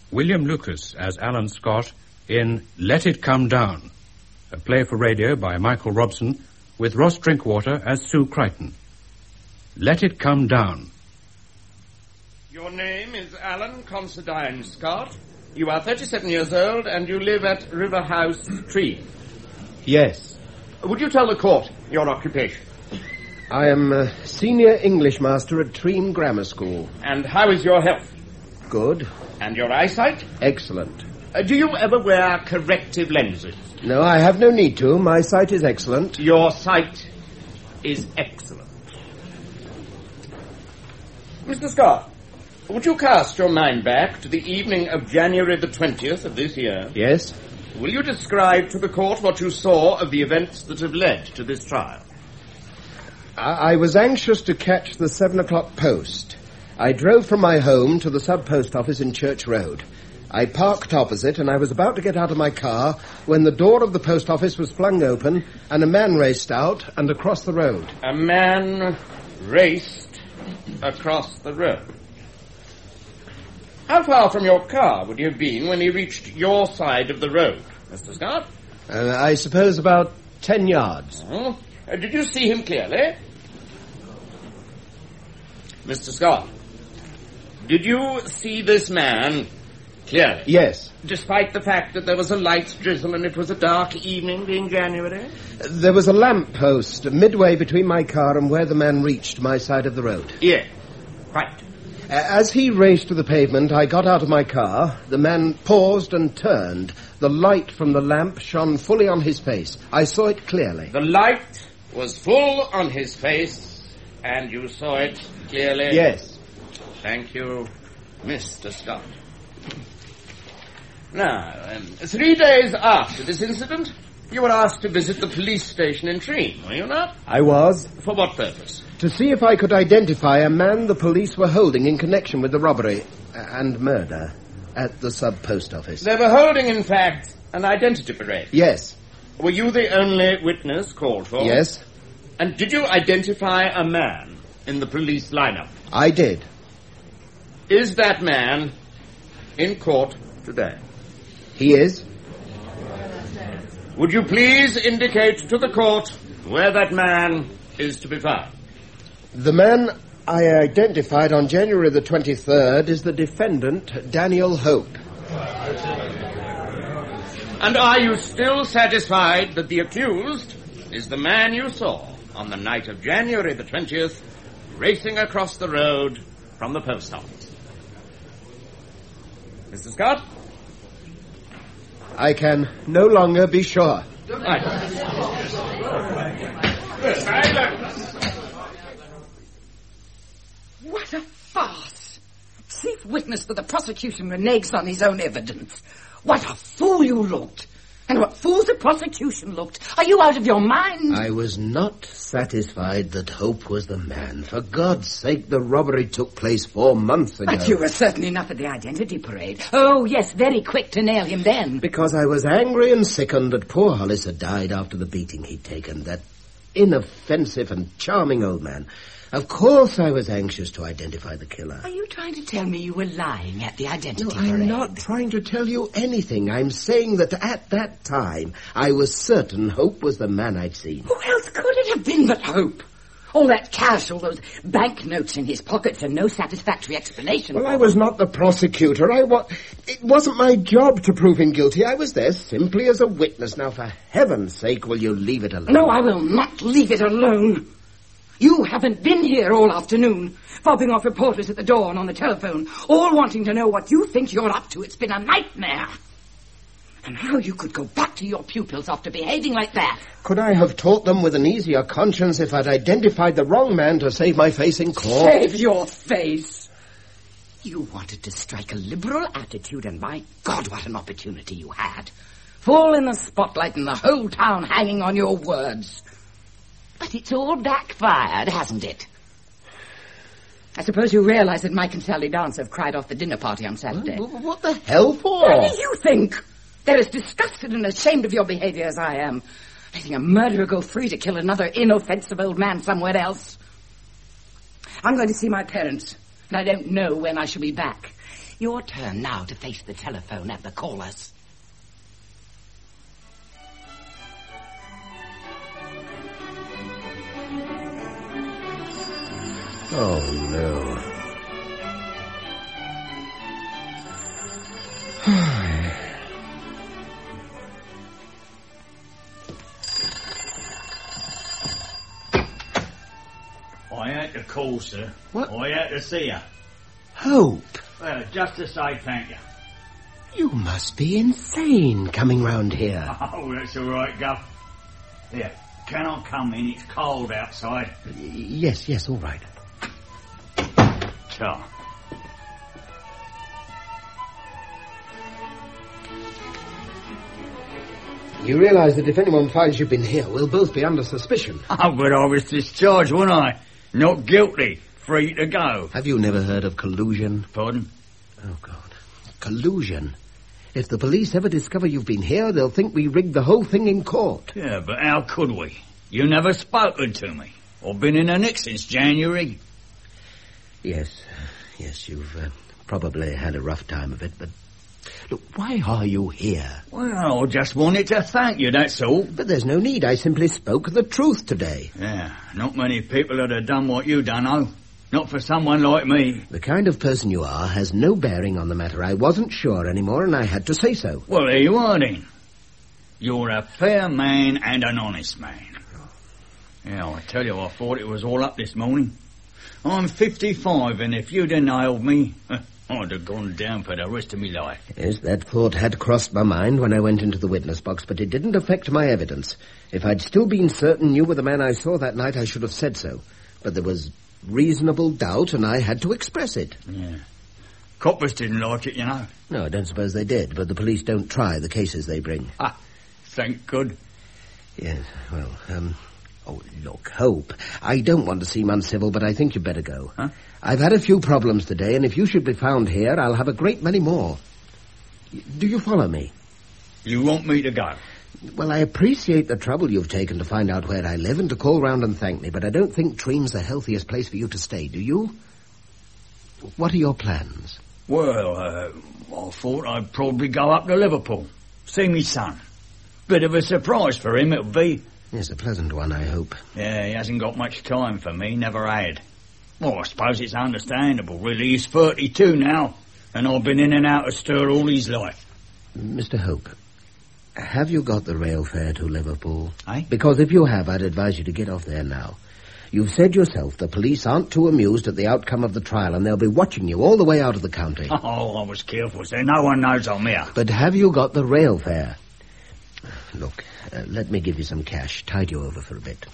William Lucas as Alan Scott in Let It Come Down, a play for radio by Michael Robson with Ross Drinkwater as Sue Crichton. Let It Come Down. Your name is Alan Considine Scott. You are 37 years old and you live at River House, Tree. Yes. Would you tell the court your occupation? I am a senior English master at Treen Grammar School. And how is your health? Good. And your eyesight? Excellent. Do you ever wear corrective lenses? No, I have no need to. My sight is excellent. Your sight is excellent. Mr. Scott, would you cast your mind back to the evening of January the 20th of this year? Yes. Will you describe to the court what you saw of the events that have led to this trial? I was anxious to catch the 7 o'clock post. I drove from my home to the sub-post office in Church Road. I parked opposite, and I was about to get out of my car when the door of the post office was flung open and a man raced out and across the road. A man raced across the road. How far from your car would you have been when he reached your side of the road, Mr. Scott? I suppose about 10 yards. Did you see him clearly? Mr. Scott, did you see this man clearly? Yes. Despite the fact that there was a light drizzle and it was a dark evening, being January? There was a lamp post midway between my car and where the man reached my side of the road. Yes, right. As he raced to the pavement, I got out of my car. The man paused and turned. The light from the lamp shone fully on his face. I saw it clearly. The light was full on his face, and you saw it clearly? Yes. Thank you, Mr. Scott. Now, 3 days after this incident, you were asked to visit the police station in Treen, were you not? I was. For what purpose? To see if I could identify a man the police were holding in connection with the robbery and murder at the sub-post office. They were holding, in fact, an identity parade? Yes. Were you the only witness called for? Yes. And did you identify a man in the police lineup? I did. Is that man in court today? He is. Would you please indicate to the court where that man is to be found? The man I identified on January the 23rd is the defendant, Daniel Hope. And are you still satisfied that the accused is the man you saw on the night of January the 20th racing across the road from the post office? Mr. Scott? I can no longer be sure. What a farce! Chief witness for the prosecution reneges on his own evidence. What a fool you looked! And what fools the prosecution looked! Are you out of your mind? I was not satisfied that Hope was the man. For God's sake, the robbery took place 4 months ago. But you were certain enough at the identity parade. Oh, yes, very quick to nail him then. Because I was angry and sickened that poor Hollis had died after the beating he'd taken. That inoffensive and charming old man. Of course I was anxious to identify the killer. Are you trying to tell me you were lying at the identity parade? I'm not trying to tell you anything. I'm saying that at that time, I was certain Hope was the man I'd seen. Who else could it have been but Hope? All that cash, all those banknotes in his pockets, and no satisfactory explanation. Well, I was not the prosecutor. It wasn't my job to prove him guilty. I was there simply as a witness. Now, for heaven's sake, will you leave it alone? No, I will not leave it alone. You haven't been here all afternoon, fobbing off reporters at the door and on the telephone, all wanting to know what you think you're up to. It's been a nightmare. And how you could go back to your pupils after behaving like that. Could I have taught them with an easier conscience if I'd identified the wrong man to save my face in court? Save your face? You wanted to strike a liberal attitude, and my God, what an opportunity you had. Full in the spotlight and the whole town hanging on your words. But it's all backfired, hasn't it? I suppose you realize that Mike and Sally Dance have cried off the dinner party on Saturday. What the hell for? What do you think? They're as disgusted and ashamed of your behavior as I am. Letting a murderer go free to kill another inoffensive old man somewhere else. I'm going to see my parents, and I don't know when I shall be back. Your turn now to face the telephone and the callers. Oh, no. I had to call, sir. What? I had to see you. Hope, Well, just to say thank you. you must be insane coming round here. Oh, that's all right, Gov. Here, can I come in? It's cold outside. Yes, all right. Ta. You realise that if anyone finds you've been here, we'll both be under suspicion. Oh, but I was discharged, wasn't I? Not guilty. Free to go. Have you never heard of collusion? Pardon? Oh, God. Collusion. If the police ever discover you've been here, they'll think we rigged the whole thing in court. Yeah, but how could we? You never spoken to me. Or been in a nick since January. Yes, you've probably had a rough time of it, but... Look, why are you here? Well, I just wanted to thank you, that's all. But there's no need. I simply spoke the truth today. Yeah, not many people would have done what you done, oh. Not for someone like me. The kind of person you are has no bearing on the matter. I wasn't sure anymore, and I had to say so. Well, there you are, then. You're a fair man and an honest man. Yeah, I tell you, I thought it was all up this morning. I'm 55, and if you'd have nailed me, I'd have gone down for the rest of my life. Yes, that thought had crossed my mind when I went into the witness box, but it didn't affect my evidence. If I'd still been certain you were the man I saw that night, I should have said so. But there was reasonable doubt, and I had to express it. Yeah. Coppers didn't like it, you know. No, I don't suppose they did, but the police don't try the cases they bring. Ah, thank God. Yes, well, Oh, look, Hope, I don't want to seem uncivil, but I think you'd better go. Huh? I've had a few problems today, and if you should be found here, I'll have a great many more. Do you follow me? You want me to go? Well, I appreciate the trouble you've taken to find out where I live and to call round and thank me, but I don't think Treem's the healthiest place for you to stay, do you? What are your plans? Well, I thought I'd probably go up to Liverpool, see me son. Bit of a surprise for him, it'll be. Yes, a pleasant one, I hope. Yeah, he hasn't got much time for me, never had. Well, I suppose it's understandable, really. He's 32 now, and I've been in and out of stir all his life. Mr. Hope, have you got the rail fare to Liverpool? Eh? Because if you have, I'd advise you to get off there now. You've said yourself the police aren't too amused at the outcome of the trial, and they'll be watching you all the way out of the county. Oh, I was careful, sir. No one knows I'm here. But have you got the rail fare? Look, let me give you some cash. Tide you over for a bit.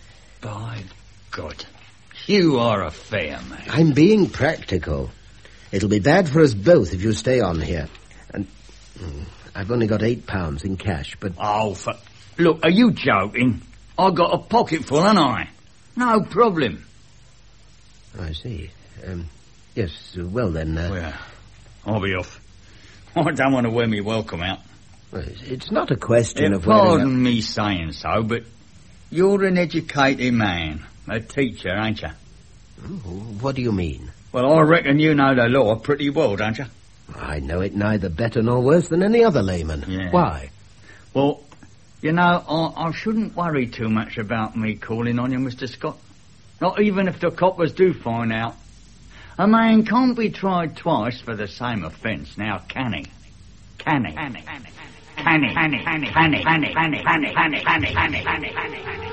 By God, you are a fair man. I'm being practical. It'll be bad for us both if you stay on here. And I've only got £8 in cash, but... Oh, look, are you joking? I got a pocket full, haven't I? No problem. I see. Yes, well then... Well, I'll be off. I don't want to wear me welcome out. Well, it's not a question of pardon me saying so, but you're an educated man. A teacher, ain't you? What do you mean? Well, I reckon you know the law pretty well, don't you? I know it neither better nor worse than any other layman. Yeah. Why? Well, you know, I shouldn't worry too much about me calling on you, Mr. Scott. Not even if the coppers do find out. A man can't be tried twice for the same offence, now can he? Can he? Can he? Can he? Can he? Can he? Can he? Can he? Can he? Can he? Can he? Can he? Can he? Can he? Can he? Can he?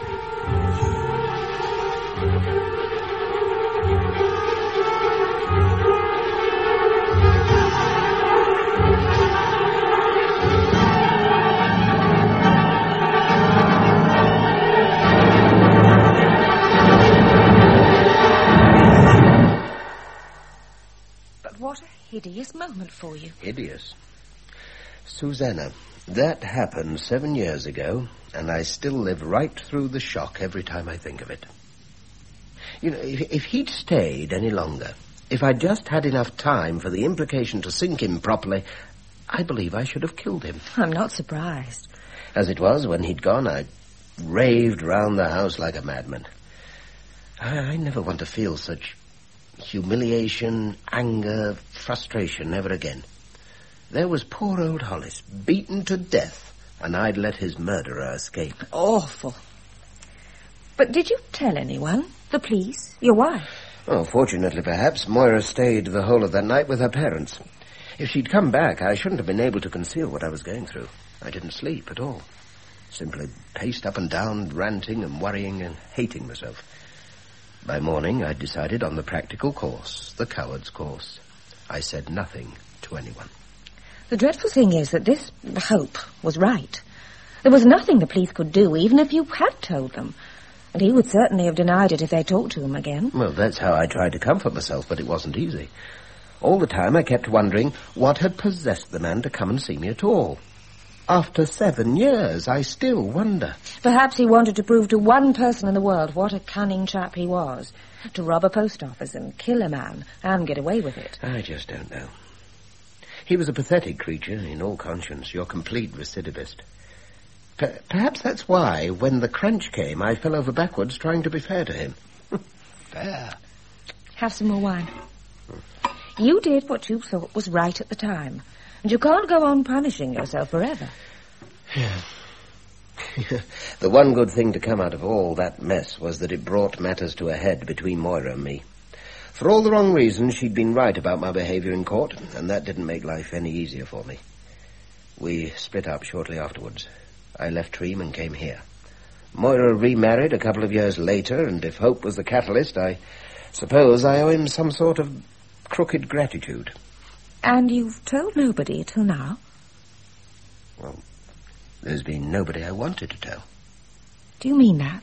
What a hideous moment for you. Hideous? Susanna, that happened 7 years ago, and I still live right through the shock every time I think of it. You know, if he'd stayed any longer, if I'd just had enough time for the implication to sink him properly, I believe I should have killed him. I'm not surprised. As it was, when he'd gone, I raved round the house like a madman. I never want to feel such Humiliation, anger, frustration, never again. There was poor old Hollis, beaten to death, and I'd let his murderer escape. Awful. But did you tell anyone? The police? Your wife? Oh, fortunately, perhaps, Moira stayed the whole of that night with her parents. If she'd come back, I shouldn't have been able to conceal what I was going through. I didn't sleep at all. Simply paced up and down, ranting and worrying and hating myself. By morning, I'd decided on the practical course, the coward's course. I said nothing to anyone. The dreadful thing is that this Hope was right. There was nothing the police could do, even if you had told them. And he would certainly have denied it if they talked to him again. Well, that's how I tried to comfort myself, but it wasn't easy. All the time I kept wondering what had possessed the man to come and see me at all. After 7 years, I still wonder. Perhaps he wanted to prove to one person in the world what a cunning chap he was. To rob a post office and kill a man and get away with it. I just don't know. He was a pathetic creature, in all conscience, your complete recidivist. Perhaps that's why, when the crunch came, I fell over backwards trying to be fair to him. Fair. Have some more wine. You did what you thought was right at the time. And you can't go on punishing yourself forever. Yeah. The one good thing to come out of all that mess was that it brought matters to a head between Moira and me. For all the wrong reasons, she'd been right about my behaviour in court, and that didn't make life any easier for me. We split up shortly afterwards. I left Treem and came here. Moira remarried a couple of years later, and if Hope was the catalyst, I suppose I owe him some sort of crooked gratitude. And you've told nobody till now? Well, there's been nobody I wanted to tell. Do you mean that?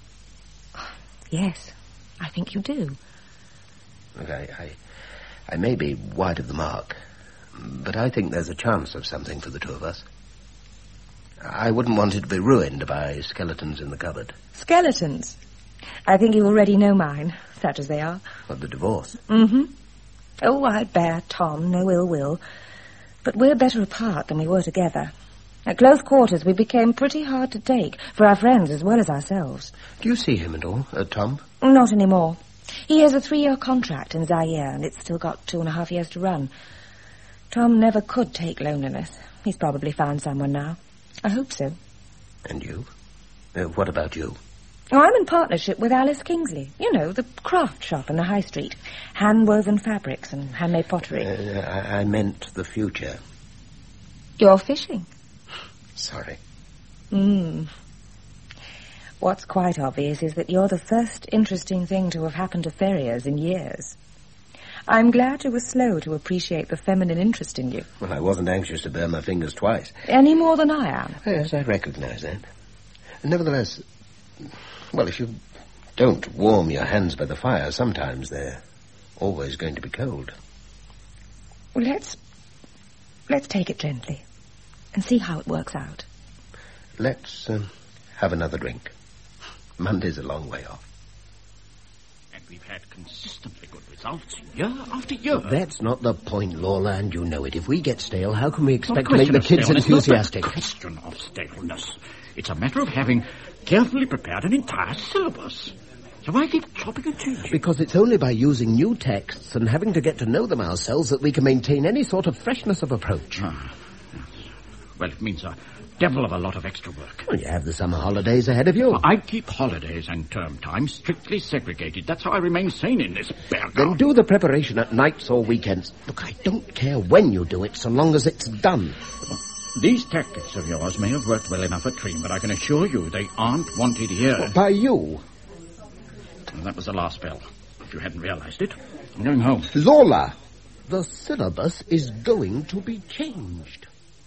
Yes, I think you do. Look, I may be wide of the mark, but I think there's a chance of something for the two of us. I wouldn't want it to be ruined by skeletons in the cupboard. Skeletons? I think you already know mine, such as they are. What, the divorce? Mm-hmm. Oh, I bear Tom no ill will. But we're better apart than we were together. At close quarters, we became pretty hard to take, for our friends as well as ourselves. Do you see him at all, Tom? Not anymore. He has a 3-year contract in Zaire, and it's still got 2.5 years to run. Tom never could take loneliness. He's probably found someone now. I hope so. And you? What about you? Oh, I'm in partnership with Alice Kingsley. You know, the craft shop in the high street. Hand-woven fabrics and handmade pottery. I meant the future. You're fishing? Sorry. What's quite obvious is that you're the first interesting thing to have happened to Ferriers in years. I'm glad you were slow to appreciate the feminine interest in you. Well, I wasn't anxious to burn my fingers twice. Any more than I am. Yes, I recognize that. Nevertheless, well, if you don't warm your hands by the fire, sometimes they're always going to be cold. Well, let's take it gently and see how it works out. Let's have another drink. Monday's a long way off. And we've had consistently good results year after year. That's not the point, Lola, and you know it. If we get stale, how can we expect to make the kids enthusiastic? It's not a question of staleness. It's a matter of having carefully prepared an entire syllabus. So why keep chopping and changing? Because it's only by using new texts and having to get to know them ourselves that we can maintain any sort of freshness of approach. Yes. Well, it means a devil of a lot of extra work. Well, you have the summer holidays ahead of you. I keep holidays and term time strictly segregated. That's how I remain sane in this bear Then do the preparation at nights or weekends. Look, I don't care when you do it, so long as it's done. These tactics of yours may have worked well enough at Treem, but I can assure you they aren't wanted here. By you? And that was the last bell. If you hadn't realized it, I'm going home. Lola, the syllabus is going to be changed.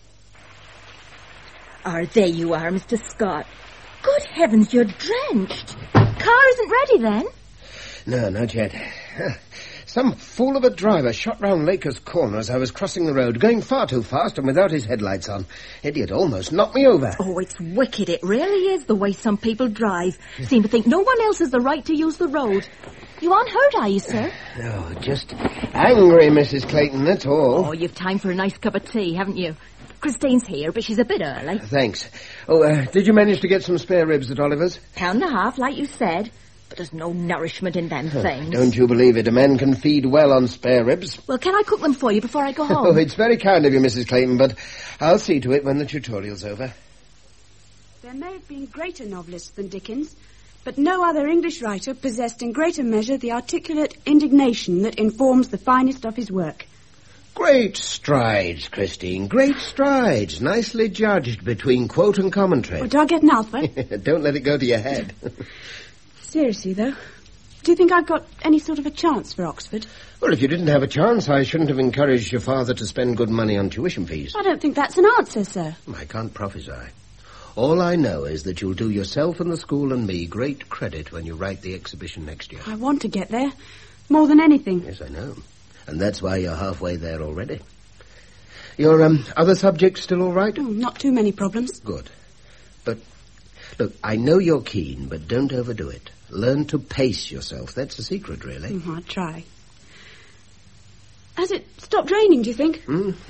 There you are, Mr. Scott. Good heavens, you're drenched. Car isn't ready, then? No, not yet. Some fool of a driver shot round Lakers Corner as I was crossing the road, going far too fast and without his headlights on. Idiot almost knocked me over. Oh, it's wicked. It really is, the way some people drive. Seem to think no one else has the right to use the road. You aren't hurt, are you, sir? No, just angry, Mrs. Clayton, that's all. Oh, you've time for a nice cup of tea, haven't you? Christine's here, but she's a bit early. Thanks. Oh, did you manage to get some spare ribs at Oliver's? £1.50, like you said. But there's no nourishment in them things. Don't you believe it? A man can feed well on spare ribs. Well, can I cook them for you before I go home? Oh, it's very kind of you, Mrs. Clayton, but I'll see to it when the tutorial's over. There may have been greater novelists than Dickens, but no other English writer possessed in greater measure the articulate indignation that informs the finest of his work. Great strides, Christine, great strides. Nicely judged between quote and commentary. Oh, do I get an alpha? Don't let it go to your head. Seriously, though, do you think I've got any sort of a chance for Oxford? Well, if you didn't have a chance, I shouldn't have encouraged your father to spend good money on tuition fees. I don't think that's an answer, sir. I can't prophesy. All I know is that you'll do yourself and the school and me great credit when you write the exhibition next year. I want to get there, more than anything. Yes, I know. And that's why you're halfway there already. Your other subjects still all right? Not too many problems. Good. But, look, I know you're keen, but don't overdo it. Learn to pace yourself. That's the secret, really. I'll try. Has it stopped raining, do you think?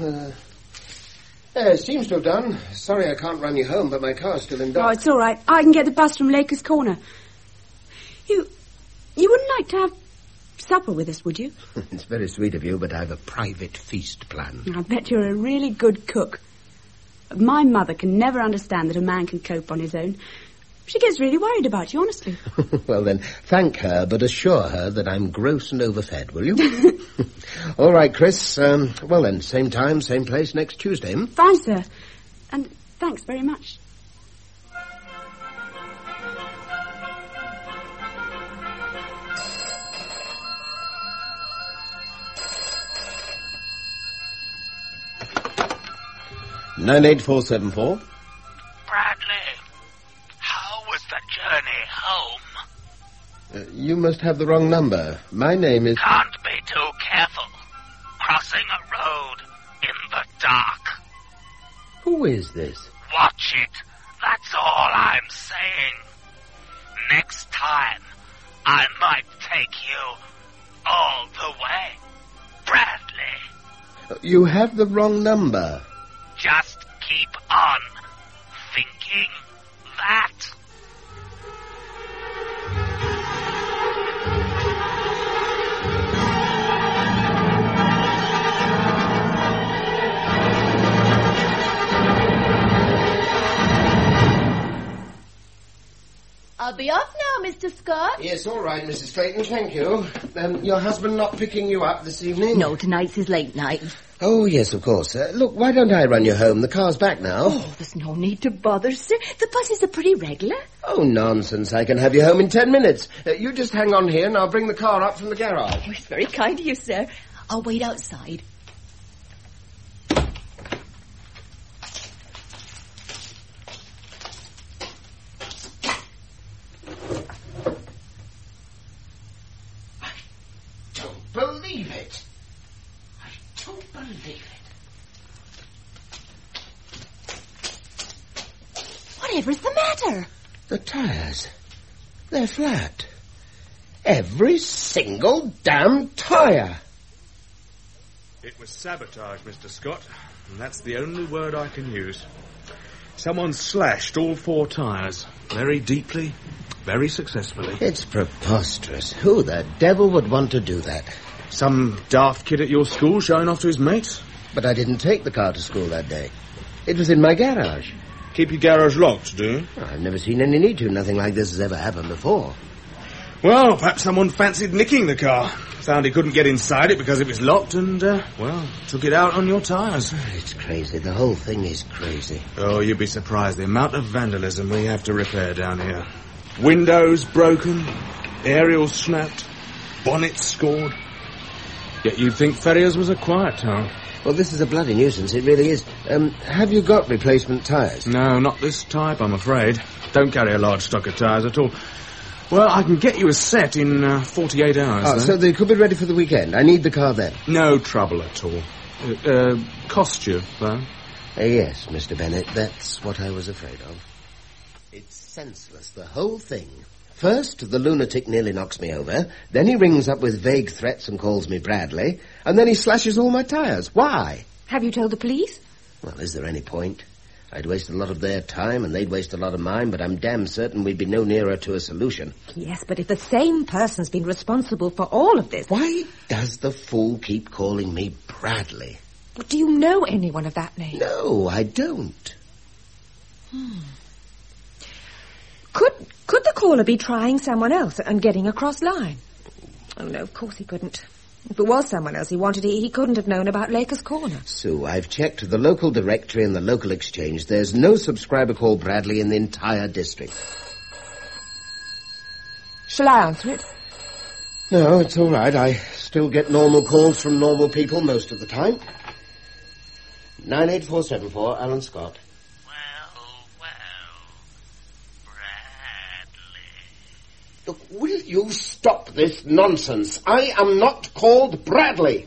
It seems to have done. Sorry I can't run you home, but my car's still in dock. Oh, it's all right. I can get the bus from Lakers Corner. You wouldn't like to have supper with us, would you? It's very sweet of you, but I've a private feast planned. I bet you're a really good cook. My mother can never understand that a man can cope on his own. She gets really worried about you, honestly. Well, then, thank her, but assure her that I'm gross and overfed, will you? All right, Chris. Well, then, same time, same place next Tuesday, hmm? Fine, sir. And thanks very much. (98474). Journey home. You must have the wrong number. My name is... Can't be too careful. Crossing a road in the dark. Who is this? Watch it. That's all I'm saying. Next time, I might take you all the way. Bradley. You have the wrong number. Just keep on thinking that. I'll be off now, Mr. Scott. Yes, all right, Mrs. Clayton, thank you. Your husband not picking you up this evening? No, tonight's his late night. Oh, yes, of course. Look, why don't I run you home? The car's back now. Oh, there's no need to bother, sir. The buses are pretty regular. Oh, nonsense. I can have you home in 10 minutes. You just hang on here and I'll bring the car up from the garage. Oh, it's very kind of you, sir. I'll wait outside. Believe it. I don't believe it. Whatever's the matter? The tires. They're flat. Every single damn tire. It was sabotage, Mr. Scott, and that's the only word I can use. Someone slashed all 4 tires, very deeply, very successfully. It's preposterous. Who the devil would want to do that? Some daft kid at your school showing off to his mates? But I didn't take the car to school that day. It was in my garage. Keep your garage locked, do you? I've never seen any need to. Nothing like this has ever happened before. Well, perhaps someone fancied nicking the car. Found he couldn't get inside it because it was locked and, took it out on your tires. It's crazy. The whole thing is crazy. Oh, you'd be surprised the amount of vandalism we have to repair down here. Windows broken, aerials snapped, bonnets scored. Yet you'd think Ferrier's was a quiet town. Well, this is a bloody nuisance. It really is. Have you got replacement tyres? No, not this type, I'm afraid. Don't carry a large stock of tyres at all. Well, I can get you a set in 48 hours. Oh, so they could be ready for the weekend. I need the car then. No trouble at all. Cost you, though? Yes, Mr. Bennett, that's what I was afraid of. It's senseless, the whole thing. First, the lunatic nearly knocks me over. Then he rings up with vague threats and calls me Bradley. And then he slashes all my tyres. Why? Have you told the police? Well, is there any point? I'd waste a lot of their time and they'd waste a lot of mine, but I'm damn certain we'd be no nearer to a solution. Yes, but if the same person's been responsible for all of this... Why does the fool keep calling me Bradley? Well, do you know anyone of that name? No, I don't. Could the caller be trying someone else and getting a cross line? Oh, no, of course he couldn't. If it was someone else he wanted, he couldn't have known about Laker's Corner. Sue, I've checked the local directory and the local exchange. There's no subscriber called Bradley in the entire district. Shall I answer it? No, it's all right. I still get normal calls from normal people most of the time. 98474, Alan Scott. Look, will you stop this nonsense? I am not called Bradley.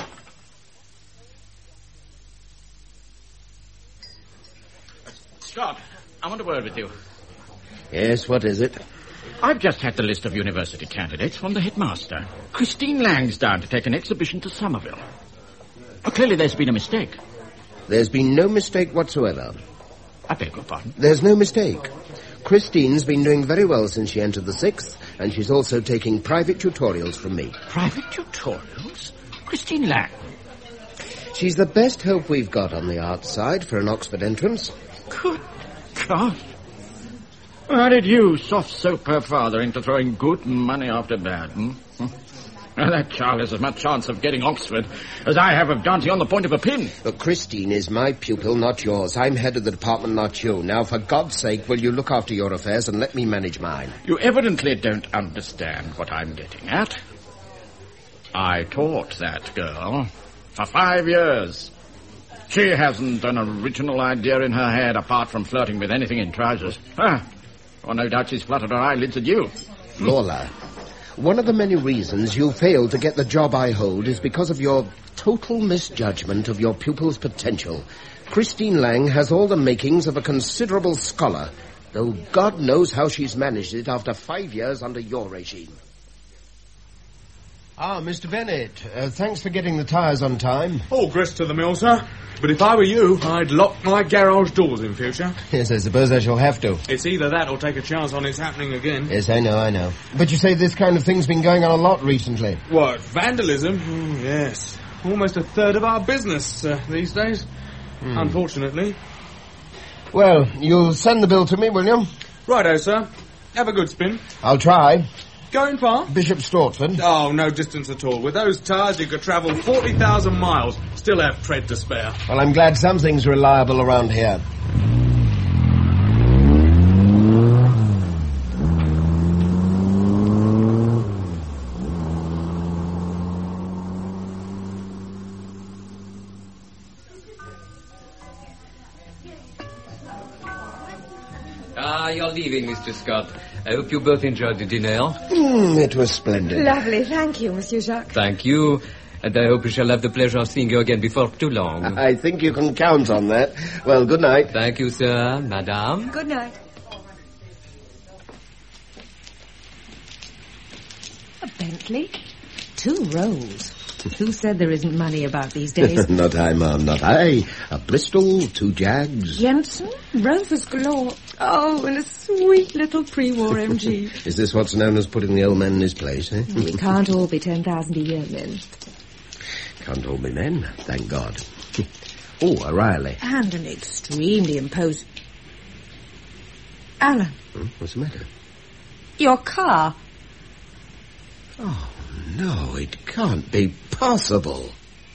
Scott, I want a word with you. Yes, what is it? I've just had the list of university candidates from the headmaster. Christine Lang's down to take an exhibition to Somerville. Clearly there's been a mistake. There's been no mistake whatsoever. I beg your pardon? There's no mistake. Christine's been doing very well since she entered the 6th, and she's also taking private tutorials from me. Private tutorials? Christine Lang? She's the best hope we've got on the art side for an Oxford entrance. Good God. How did you soft-soap her father into throwing good money after bad, Well, that child has as much chance of getting Oxford as I have of dancing on the point of a pin. But Christine is my pupil, not yours. I'm head of the department, not you. Now, for God's sake, will you look after your affairs and let me manage mine? You evidently don't understand what I'm getting at. I taught that girl for 5 years. She hasn't an original idea in her head apart from flirting with anything in trousers. Well, no doubt she's fluttered her eyelids at you. Lola, one of the many reasons you failed to get the job I hold is because of your total misjudgment of your pupil's potential. Christine Lang has all the makings of a considerable scholar, though God knows how she's managed it after 5 years under your regime. Ah, Mr. Bennett, thanks for getting the tyres on time. All grist to the mill, sir. But if I were you, I'd lock my garage doors in future. Yes, I suppose I shall have to. It's either that or take a chance on it happening again. Yes, I know. But you say this kind of thing's been going on a lot recently. What, vandalism? Yes. Almost a third of our business these days, unfortunately. Well, you'll send the bill to me, will you? Righto, sir. Have a good spin. I'll try. Going far? Bishop Stortford. Oh, no distance at all. With those tyres, you could travel 40,000 miles. Still have tread to spare. Well, I'm glad something's reliable around here. You're leaving, Mr. Scott. I hope you both enjoyed the dinner. It was splendid. Lovely. Thank you, Monsieur Jacques. Thank you. And I hope we shall have the pleasure of seeing you again before too long. I think you can count on that. Well, good night. Thank you, sir. Madame. Good night. A Bentley? 2 rolls. Who said there isn't money about these days? Not I, ma'am, not I. A Bristol, 2 Jags. Jensen, Rovers galore. Oh, and a sweet little pre-war MG. Is this what's known as putting the old man in his place, eh? We can't all be 10,000 a year men. Can't all be men, thank God. Oh, a Riley. And an extremely imposing... Alan. What's the matter? Your car. Oh, no, it can't be possible.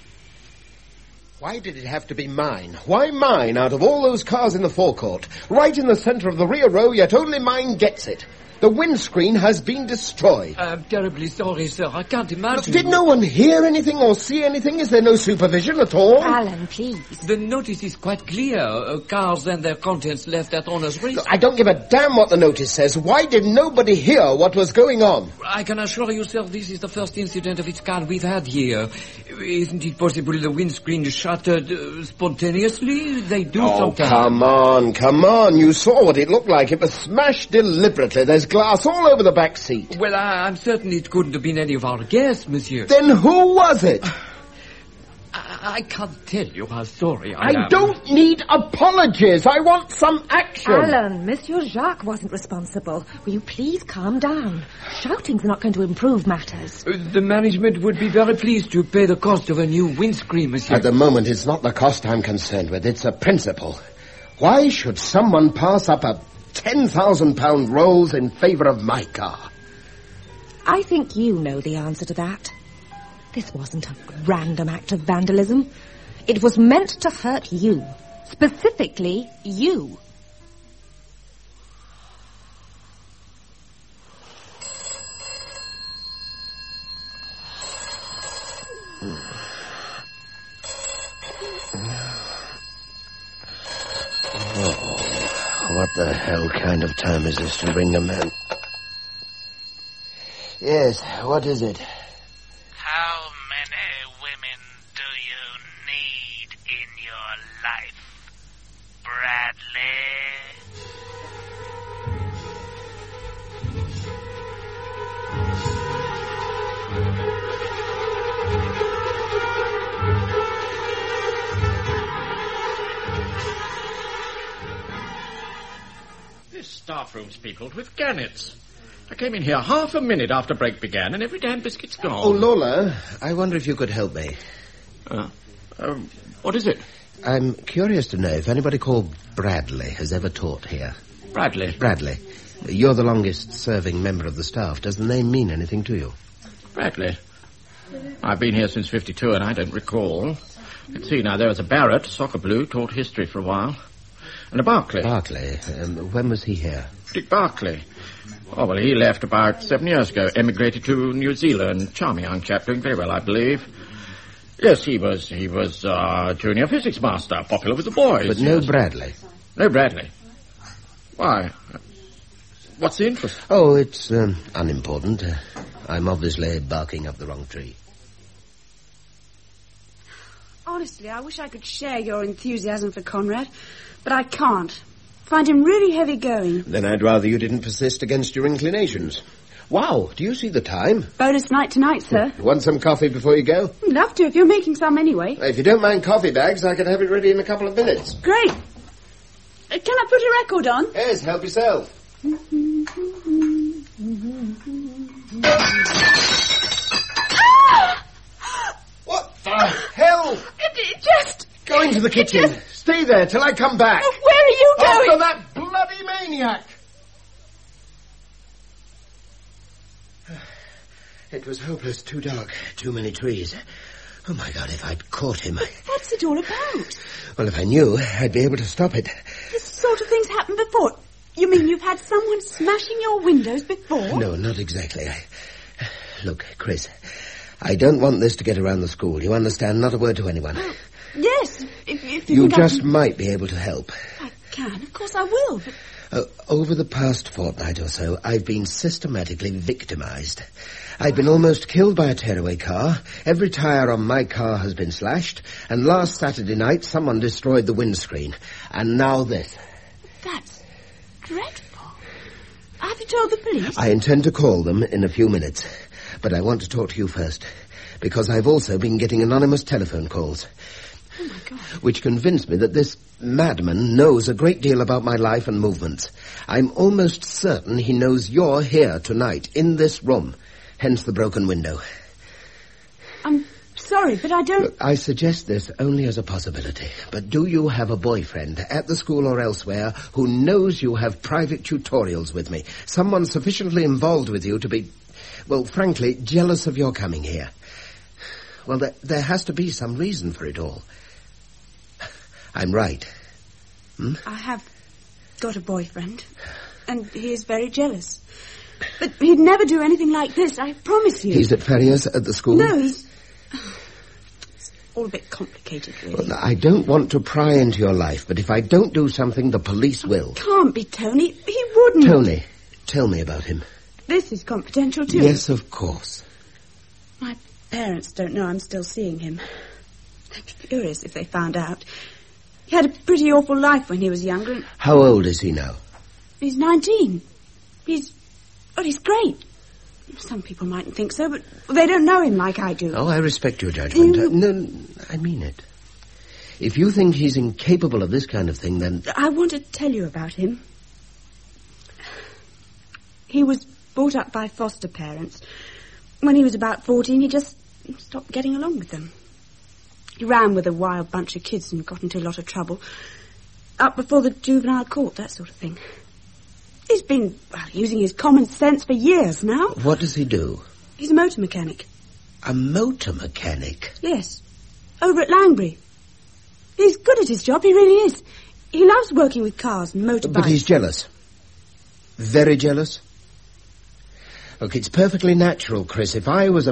Why did it have to be mine? Why mine out of all those cars in the forecourt? Right in the centre of the rear row, yet only mine gets it. The windscreen has been destroyed. I'm terribly sorry, sir. I can't imagine. Look, did no one hear anything or see anything? Is there no supervision at all? Alan, please. The notice is quite clear. Cars and their contents left at owner's risk. Look, I don't give a damn what the notice says. Why did nobody hear what was going on? I can assure you, sir, this is the first incident of its kind we've had here. Isn't it possible the windscreen shattered spontaneously? They do sometimes. Come on. You saw what it looked like. It was smashed deliberately. There's glass all over the back seat. Well, I'm certain it couldn't have been any of our guests, monsieur. Then who was it? I can't tell you how sorry I am. I don't need apologies. I want some action. Alan, Monsieur Jacques wasn't responsible. Will you please calm down? Shouting's not going to improve matters. The management would be very pleased to pay the cost of a new windscreen, monsieur. At the moment, it's not the cost I'm concerned with. It's a principle. Why should someone pass up a £10,000 rolls in favour of my car? I think you know the answer to that. This wasn't a random act of vandalism. It was meant to hurt you. Specifically, you. Oh, what the hell kind of time is this to ring a man? Yes, what is it? How many women do you need in your life, Bradley? This staff room's peopled with gannets. I came in here half a minute after break began, and every damn biscuit's gone. Oh, Lola, I wonder if you could help me. What is it? I'm curious to know if anybody called Bradley has ever taught here. Bradley? Bradley. You're the longest-serving member of the staff. Does the name mean anything to you? Bradley? I've been here since 52, and I don't recall. Let's see now, there was a Barrett, soccer blue, taught history for a while. And a Barclay. Barclay? When was he here? Dick Barclay. Oh, well, he left about 7 years ago, emigrated to New Zealand. Charming young chap, doing very well, I believe. Yes, he was junior physics master, popular with the boys. But no Bradley? No Bradley. Why? What's the interest? Oh, it's unimportant. I'm obviously barking up the wrong tree. Honestly, I wish I could share your enthusiasm for Conrad, but I can't. Find him really heavy going. Then I'd rather you didn't persist against your inclinations. Wow, do you see the time? Bonus night tonight, sir. Want some coffee before you go? Love to, if you're making some anyway. If you don't mind coffee bags, I could have it ready in a couple of minutes. Great. Can I put a record on? Yes, help yourself. What the hell? It just... Go into the kitchen. Stay there till I come back. Where are you going? After that bloody maniac. It was hopeless, too dark, too many trees. Oh, my God, if I'd caught him... What's it all about? Well, if I knew, I'd be able to stop it. This sort of thing's happened before. You mean you've had someone smashing your windows before? No, not exactly. Look, Chris, I don't want this to get around the school. You understand? Not a word to anyone. Yes, if you just might be able to help. I can, of course I will, but... Over the past fortnight or so, I've been systematically victimized. I've been almost killed by a tearaway car. Every tire on my car has been slashed. And last Saturday night, someone destroyed the windscreen. And now this. That's dreadful. Have you told the police? I intend to call them in a few minutes. But I want to talk to you first. Because I've also been getting anonymous telephone calls. Oh, my God. Which convinced me that this madman knows a great deal about my life and movements. I'm almost certain he knows you're here tonight, in this room. Hence the broken window. I'm sorry, but I don't... Look, I suggest this only as a possibility. But do you have a boyfriend, at the school or elsewhere, who knows you have private tutorials with me? Someone sufficiently involved with you to be, well, frankly, jealous of your coming here? Well, there has to be some reason for it all. I'm right. I have got a boyfriend, and he is very jealous. But he'd never do anything like this, I promise you. He's at Ferrier's at the school? No, he's... It's all a bit complicated, really. Well, I don't want to pry into your life, but if I don't do something, the police will. Can't be, Tony. He wouldn't. Tony, tell me about him. This is confidential, too. Yes, of course. My parents don't know I'm still seeing him. They'd be furious if they found out. He had a pretty awful life when he was younger. How old is he now? He's 19. He's great. Some people mightn't think so, but they don't know him like I do. Oh, I respect your judgment. No, I mean it. If you think he's incapable of this kind of thing, then... I want to tell you about him. He was brought up by foster parents. When he was about 14, he just stopped getting along with them. He ran with a wild bunch of kids and got into a lot of trouble. Up before the juvenile court, that sort of thing. He's been, using his common sense for years now. What does he do? He's a motor mechanic. A motor mechanic? Yes. Over at Langbury. He's good at his job, he really is. He loves working with cars and motorbikes. But he's jealous. Very jealous. Look, it's perfectly natural, Chris. If I were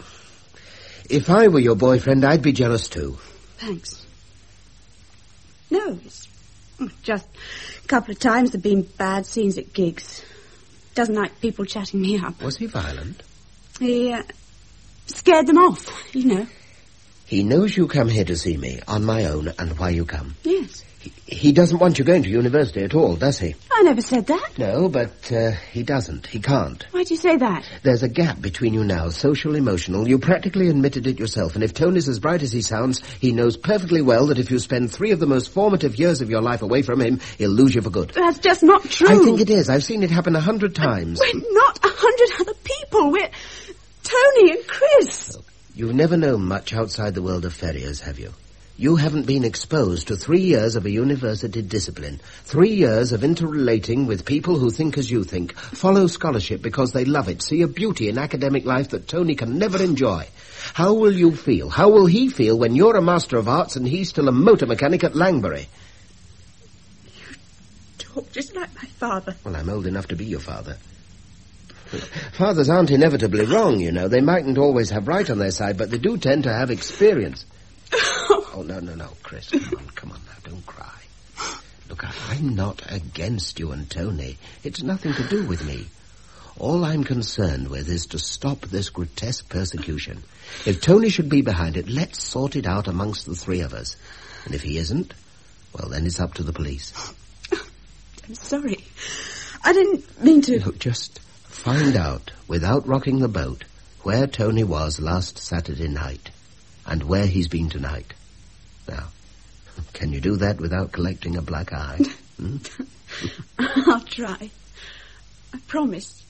your boyfriend, I'd be jealous too. Thanks. No, it's just a couple of times there've been bad scenes at gigs. Doesn't like people chatting me up. Was he violent? He scared them off, you know. He knows you come here to see me on my own and why you come. Yes. He doesn't want you going to university at all, does he? I never said that. No, but he doesn't. He can't. Why do you say that? There's a gap between you now, social, emotional. You practically admitted it yourself, and if Tony's as bright as he sounds, he knows perfectly well that if you spend 3 of the most formative years of your life away from him, he'll lose you for good. That's just not true. I think it is. I've seen it happen 100 times. We're not 100 other people. We're Tony and Chris. Look, you've never known much outside the world of Ferriers, have you? You haven't been exposed to 3 years of a university discipline, 3 years of interrelating with people who think as you think, follow scholarship because they love it, see a beauty in academic life that Tony can never enjoy. How will you feel? How will he feel when you're a Master of Arts and he's still a motor mechanic at Langbury? You talk just like my father. Well, I'm old enough to be your father. Fathers aren't inevitably wrong, you know. They mightn't always have right on their side, but they do tend to have experience. Oh, no, Chris, come on now, don't cry. Look, I'm not against you and Tony. It's nothing to do with me. All I'm concerned with is to stop this grotesque persecution. If Tony should be behind it, let's sort it out amongst the 3 of us. And if he isn't, well, then it's up to the police. I'm sorry. I didn't mean to... Look, just find out, without rocking the boat, where Tony was last Saturday night and where he's been tonight. Now, can you do that without collecting a black eye? I'll try. I promise.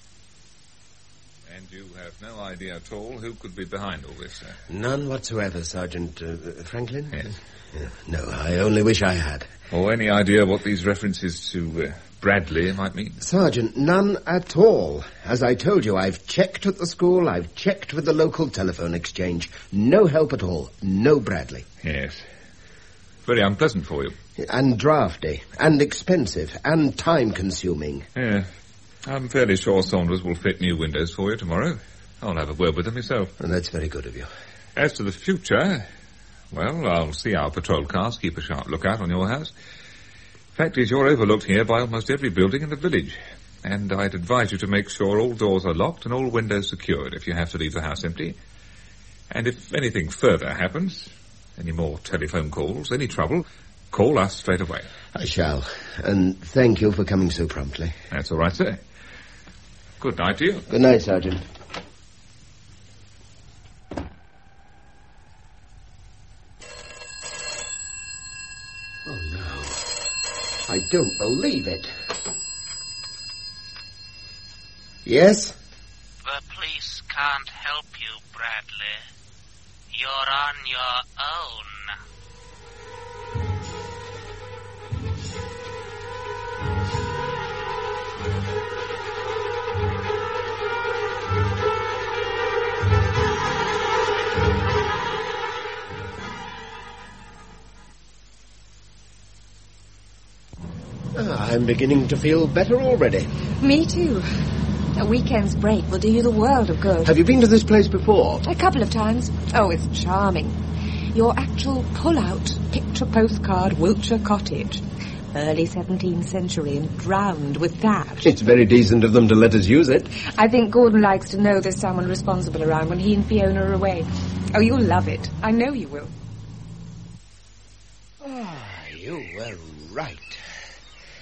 And you have no idea at all who could be behind all this, sir? None whatsoever, Sergeant Franklin. Yes. No, I only wish I had. Or any idea what these references to Bradley might mean? Sergeant, none at all. As I told you, I've checked at the school, I've checked with the local telephone exchange. No help at all. No Bradley. Yes. Very unpleasant for you. And drafty, and expensive, and time-consuming. Yeah. I'm fairly sure Saunders will fit new windows for you tomorrow. I'll have a word with him myself. And that's very good of you. As to the future, well, I'll see our patrol cars keep a sharp lookout on your house. Fact is, you're overlooked here by almost every building in the village. And I'd advise you to make sure all doors are locked and all windows secured if you have to leave the house empty. And if anything further happens, any more telephone calls, any trouble, call us straight away. I shall. And thank you for coming so promptly. That's all right, sir. Good night to you. Good night, Sergeant. Oh, no. I don't believe it. Yes? The police can't help you, Bradley. You're on your own. I'm beginning to feel better already. Me too. A weekend's break will do you the world of good. Have you been to this place before? A couple of times. Oh, it's charming. Your actual pull-out picture postcard Wiltshire cottage. Early 17th century and drowned with that. It's very decent of them to let us use it. I think Gordon likes to know there's someone responsible around when he and Fiona are away. Oh, you'll love it. I know you will. Ah, you were right.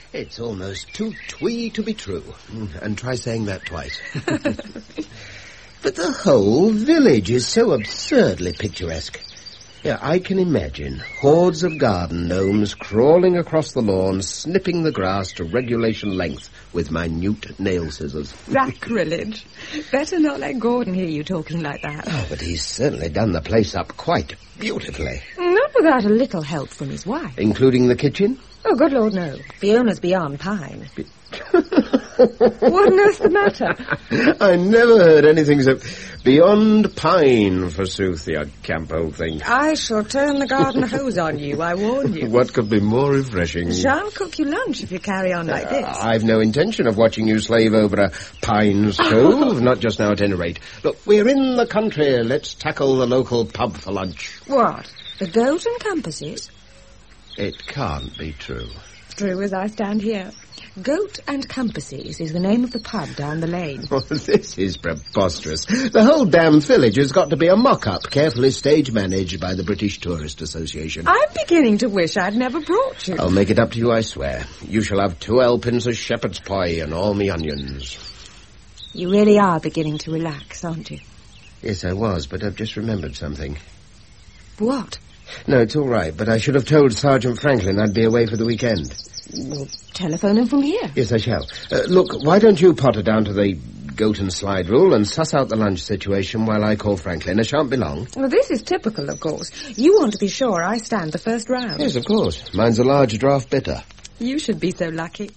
It's almost too twee to be true. And try saying that twice. But the whole village is so absurdly picturesque. Yeah, I can imagine hordes of garden gnomes crawling across the lawn, snipping the grass to regulation length with minute nail scissors. Sacrilege. Better not let Gordon hear you talking like that. Oh, but he's certainly done the place up quite beautifully. Not without a little help from his wife. Including the kitchen? Oh, good Lord, no. Fiona's beyond pine. What on earth's the matter? I never heard anything so beyond pine, forsooth, you camp old thing. I shall turn the garden hose on you, I warn you. What could be more refreshing? Shan't cook you lunch if you carry on like this. I've no intention of watching you slave over a pine stove, not just now at any rate. Look, we're in the country. Let's tackle the local pub for lunch. What? The Goat and Compasses? It can't be true. True as I stand here. Goat and Compasses is the name of the pub down the lane. Oh, this is preposterous. The whole damn village has got to be a mock-up, carefully stage-managed by the British Tourist Association. I'm beginning to wish I'd never brought you. I'll make it up to you, I swear. You shall have 2 helpings of shepherd's pie and all me onions. You really are beginning to relax, aren't you? Yes, I was, but I've just remembered something. What? No, it's all right, but I should have told Sergeant Franklin I'd be away for the weekend. Well, telephone him from here. Yes, I shall. Look, why don't you potter down to the Goat and Slide rule and suss out the lunch situation while I call Franklin? I shan't be long. Well, this is typical, of course. You want to be sure I stand the first round. Yes, of course. Mine's a large draft bitter. You should be so lucky.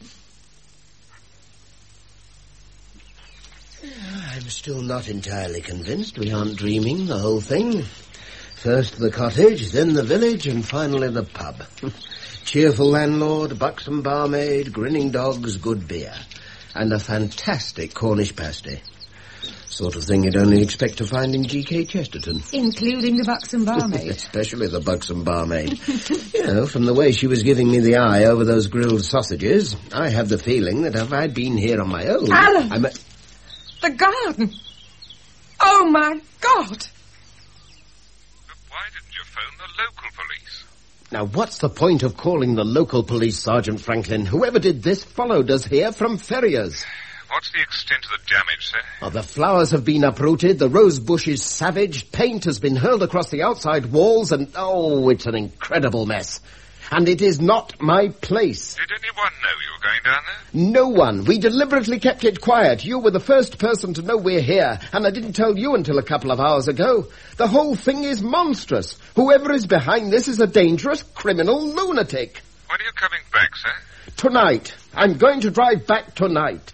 I'm still not entirely convinced we aren't dreaming the whole thing. First the cottage, then the village, and finally the pub. Cheerful landlord, buxom barmaid, grinning dogs, good beer. And a fantastic Cornish pasty. Sort of thing you'd only expect to find in G.K. Chesterton. Including the buxom barmaid. Especially the buxom barmaid. You know, from the way she was giving me the eye over those grilled sausages, I have the feeling that if I'd been here on my own... Alan! The garden! Oh, my God! Why didn't you phone the local police? Now, what's the point of calling the local police, Sergeant Franklin? Whoever did this followed us here from Ferriers. What's the extent of the damage, sir? Oh, the flowers have been uprooted, the rose bush is savaged, paint has been hurled across the outside walls, and, oh, it's an incredible mess. And it is not my place. Did anyone know you were going down there? No one. We deliberately kept it quiet. You were the first person to know we're here, and I didn't tell you until a couple of hours ago. The whole thing is monstrous. Whoever is behind this is a dangerous criminal lunatic. When are you coming back, sir? Tonight. I'm going to drive back tonight.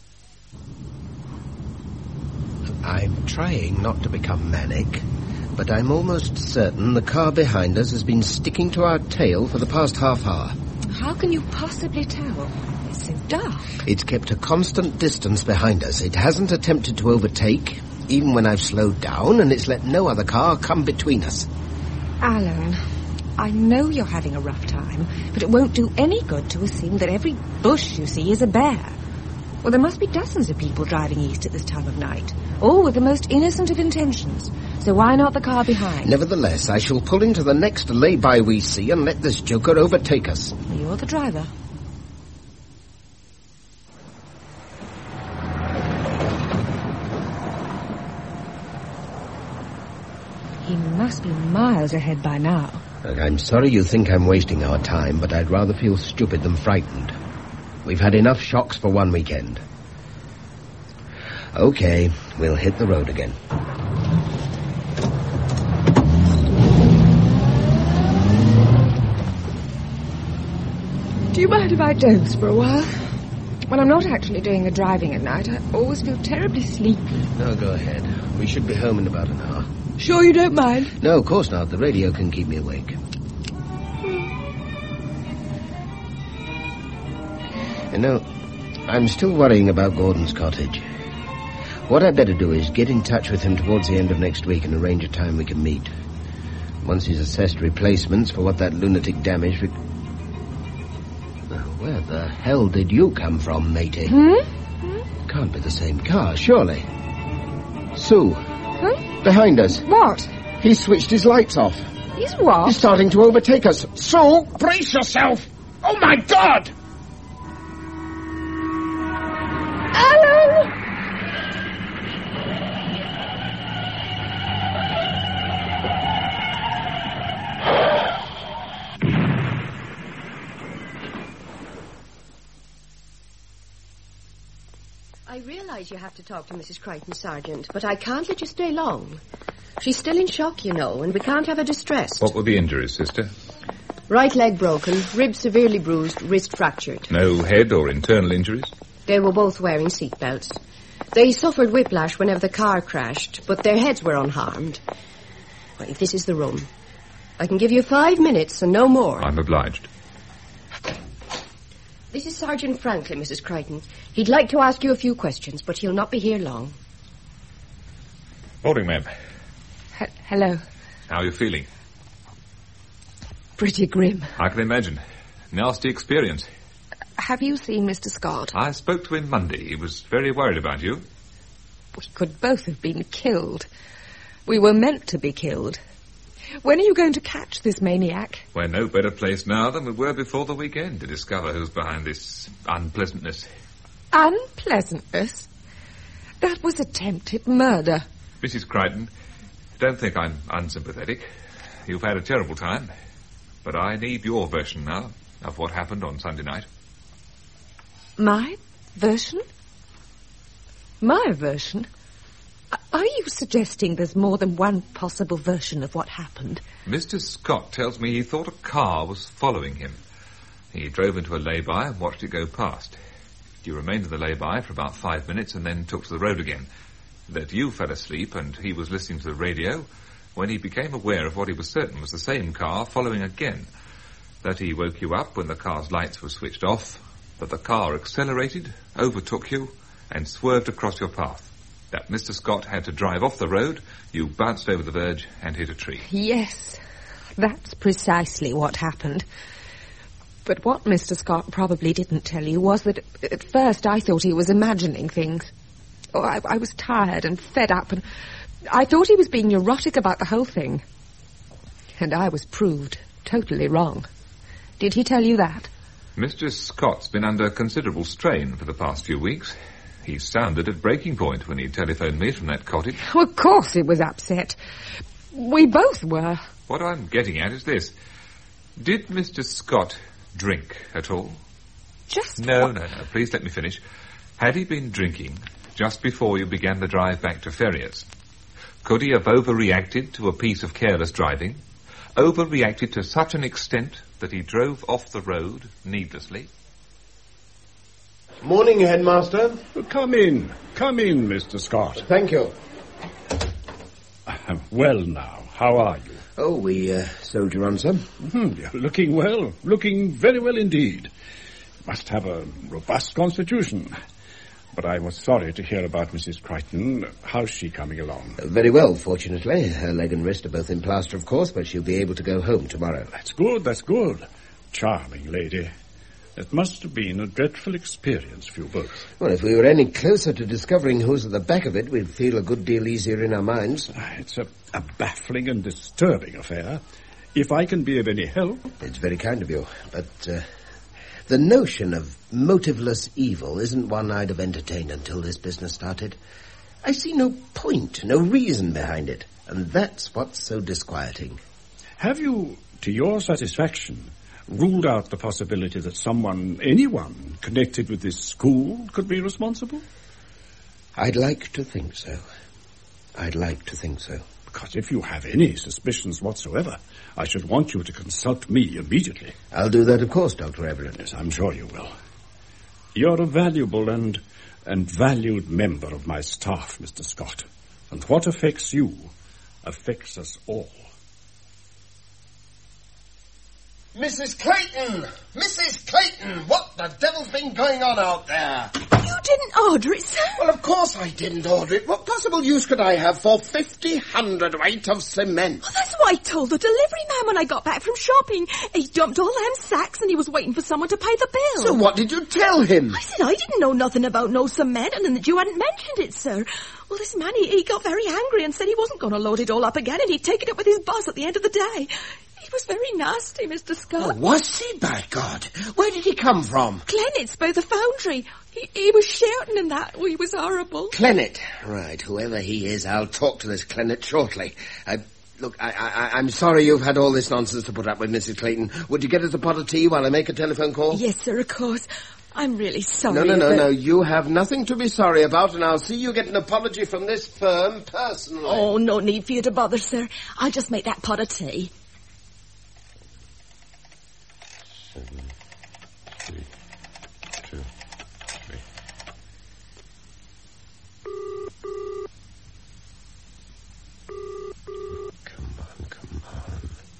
I'm trying not to become manic, but I'm almost certain the car behind us has been sticking to our tail for the past half hour. How can you possibly tell? It's so dark. It's kept a constant distance behind us. It hasn't attempted to overtake, even when I've slowed down, and it's let no other car come between us. Alan, I know you're having a rough time, but it won't do any good to assume that every bush you see is a bear. Well, there must be dozens of people driving east at this time of night, all with the most innocent of intentions. So why not the car behind? Nevertheless, I shall pull into the next lay-by we see and let this joker overtake us. You're the driver. He must be miles ahead by now. I'm sorry you think I'm wasting our time, but I'd rather feel stupid than frightened. We've had enough shocks for one weekend. Okay, we'll hit the road again. Do you mind if I doze for a while? When I'm not actually doing the driving at night, I always feel terribly sleepy. No, go ahead. We should be home in about an hour. Sure you don't mind? No, of course not. The radio can keep me awake. You know, I'm still worrying about Gordon's cottage. What I'd better do is get in touch with him towards the end of next week and arrange a time we can meet. Once he's assessed replacements for what that lunatic damaged... Where the hell did you come from, matey? Can't be the same car, surely. Sue. Huh? Behind us. What? He's switched his lights off. He's what? He's starting to overtake us. Sue, brace yourself! Oh, my God! I realise you have to talk to Mrs. Crichton, Sergeant, but I can't let you stay long. She's still in shock, you know, and we can't have her distressed. What were the injuries, sister? Right leg broken, ribs severely bruised, wrist fractured. No head or internal injuries? They were both wearing seatbelts. They suffered whiplash whenever the car crashed, but their heads were unharmed. Well, if this is the room, I can give you 5 minutes and no more. I'm obliged. This is Sergeant Franklin, Mrs. Crichton. He'd like to ask you a few questions, but he'll not be here long. Morning, ma'am. Hello. How are you feeling? Pretty grim. I can imagine. Nasty experience. Have you seen Mr. Scott? I spoke to him Monday. He was very worried about you. We could both have been killed. We were meant to be killed. When are you going to catch this maniac? We're no better placed now than we were before the weekend to discover who's behind this unpleasantness. Unpleasantness? That was attempted murder. Mrs. Crichton, don't think I'm unsympathetic. You've had a terrible time. But I need your version now of what happened on Sunday night. My version? My version? Are you suggesting there's more than one possible version of what happened? Mr. Scott tells me he thought a car was following him. He drove into a lay-by and watched it go past. You remained in the lay-by for about 5 minutes and then took to the road again. That you fell asleep and he was listening to the radio when he became aware of what he was certain was the same car following again. That he woke you up when the car's lights were switched off, that the car accelerated, overtook you, and swerved across your path. That Mr. Scott had to drive off the road, you bounced over the verge and hit a tree. Yes, that's precisely what happened. But what Mr. Scott probably didn't tell you was that at first I thought he was imagining things. Oh, I was tired and fed up, and I thought he was being neurotic about the whole thing. And I was proved totally wrong. Did he tell you that? Mr. Scott's been under considerable strain for the past few weeks. He sounded at breaking point when he telephoned me from that cottage. Well, of course he was upset. We both were. What I'm getting at is this. Did Mr. Scott drink at all? No. Please let me finish. Had he been drinking just before you began the drive back to Ferriers? Could he have overreacted to a piece of careless driving? Overreacted to such an extent that he drove off the road needlessly? Morning, Headmaster. Come in, Mr. Scott. Thank you. Well now, how are you? Oh, we soldier on, sir. You're looking well, looking very well indeed. Must have a robust constitution. But I was sorry to hear about Mrs. Crichton. How's she coming along? Very well, fortunately. Her leg and wrist are both in plaster, of course, but she'll be able to go home tomorrow. That's good. Charming lady. It must have been a dreadful experience for you both. Well, if we were any closer to discovering who's at the back of it, we'd feel a good deal easier in our minds. It's a baffling and disturbing affair. If I can be of any help... It's very kind of you, but the notion of motiveless evil isn't one I'd have entertained until this business started. I see no point, no reason behind it, and that's what's so disquieting. Have you, to your satisfaction, ruled out the possibility that anyone connected with this school could be responsible? I'd like to think so. Because if you have any suspicions whatsoever, I should want you to consult me immediately. I'll do that, of course, Dr. Everett. Yes, I'm sure you will. You're a valuable and valued member of my staff, Mr. Scott. And what affects you affects us all. Mrs. Clayton! Mrs. Clayton! What the devil's been going on out there? You didn't order it, sir? Well, of course I didn't order it. What possible use could I have for 50 hundredweight of cement? Well, that's what I told the delivery man when I got back from shopping. He dumped all them sacks and he was waiting for someone to pay the bill. So what did you tell him? I said I didn't know nothing about no cement and that you hadn't mentioned it, sir. Well, this man, he got very angry and said he wasn't going to load it all up again and he'd take it up with his boss at the end of the day. He was very nasty, Mr. Scott. Oh, was he, by God? Where did he come from? Clennet's by the foundry. He was shouting and that. Oh, he was horrible. Clennet. Right, whoever he is, I'll talk to this Clennet shortly. Look, I'm sorry you've had all this nonsense to put up with, Mrs. Clayton. Would you get us a pot of tea while I make a telephone call? Yes, sir, of course. I'm really sorry. No. You have nothing to be sorry about, and I'll see you get an apology from this firm personally. Oh, no need for you to bother, sir. I'll just make that pot of tea. 7, 3, 2, 3. Come on.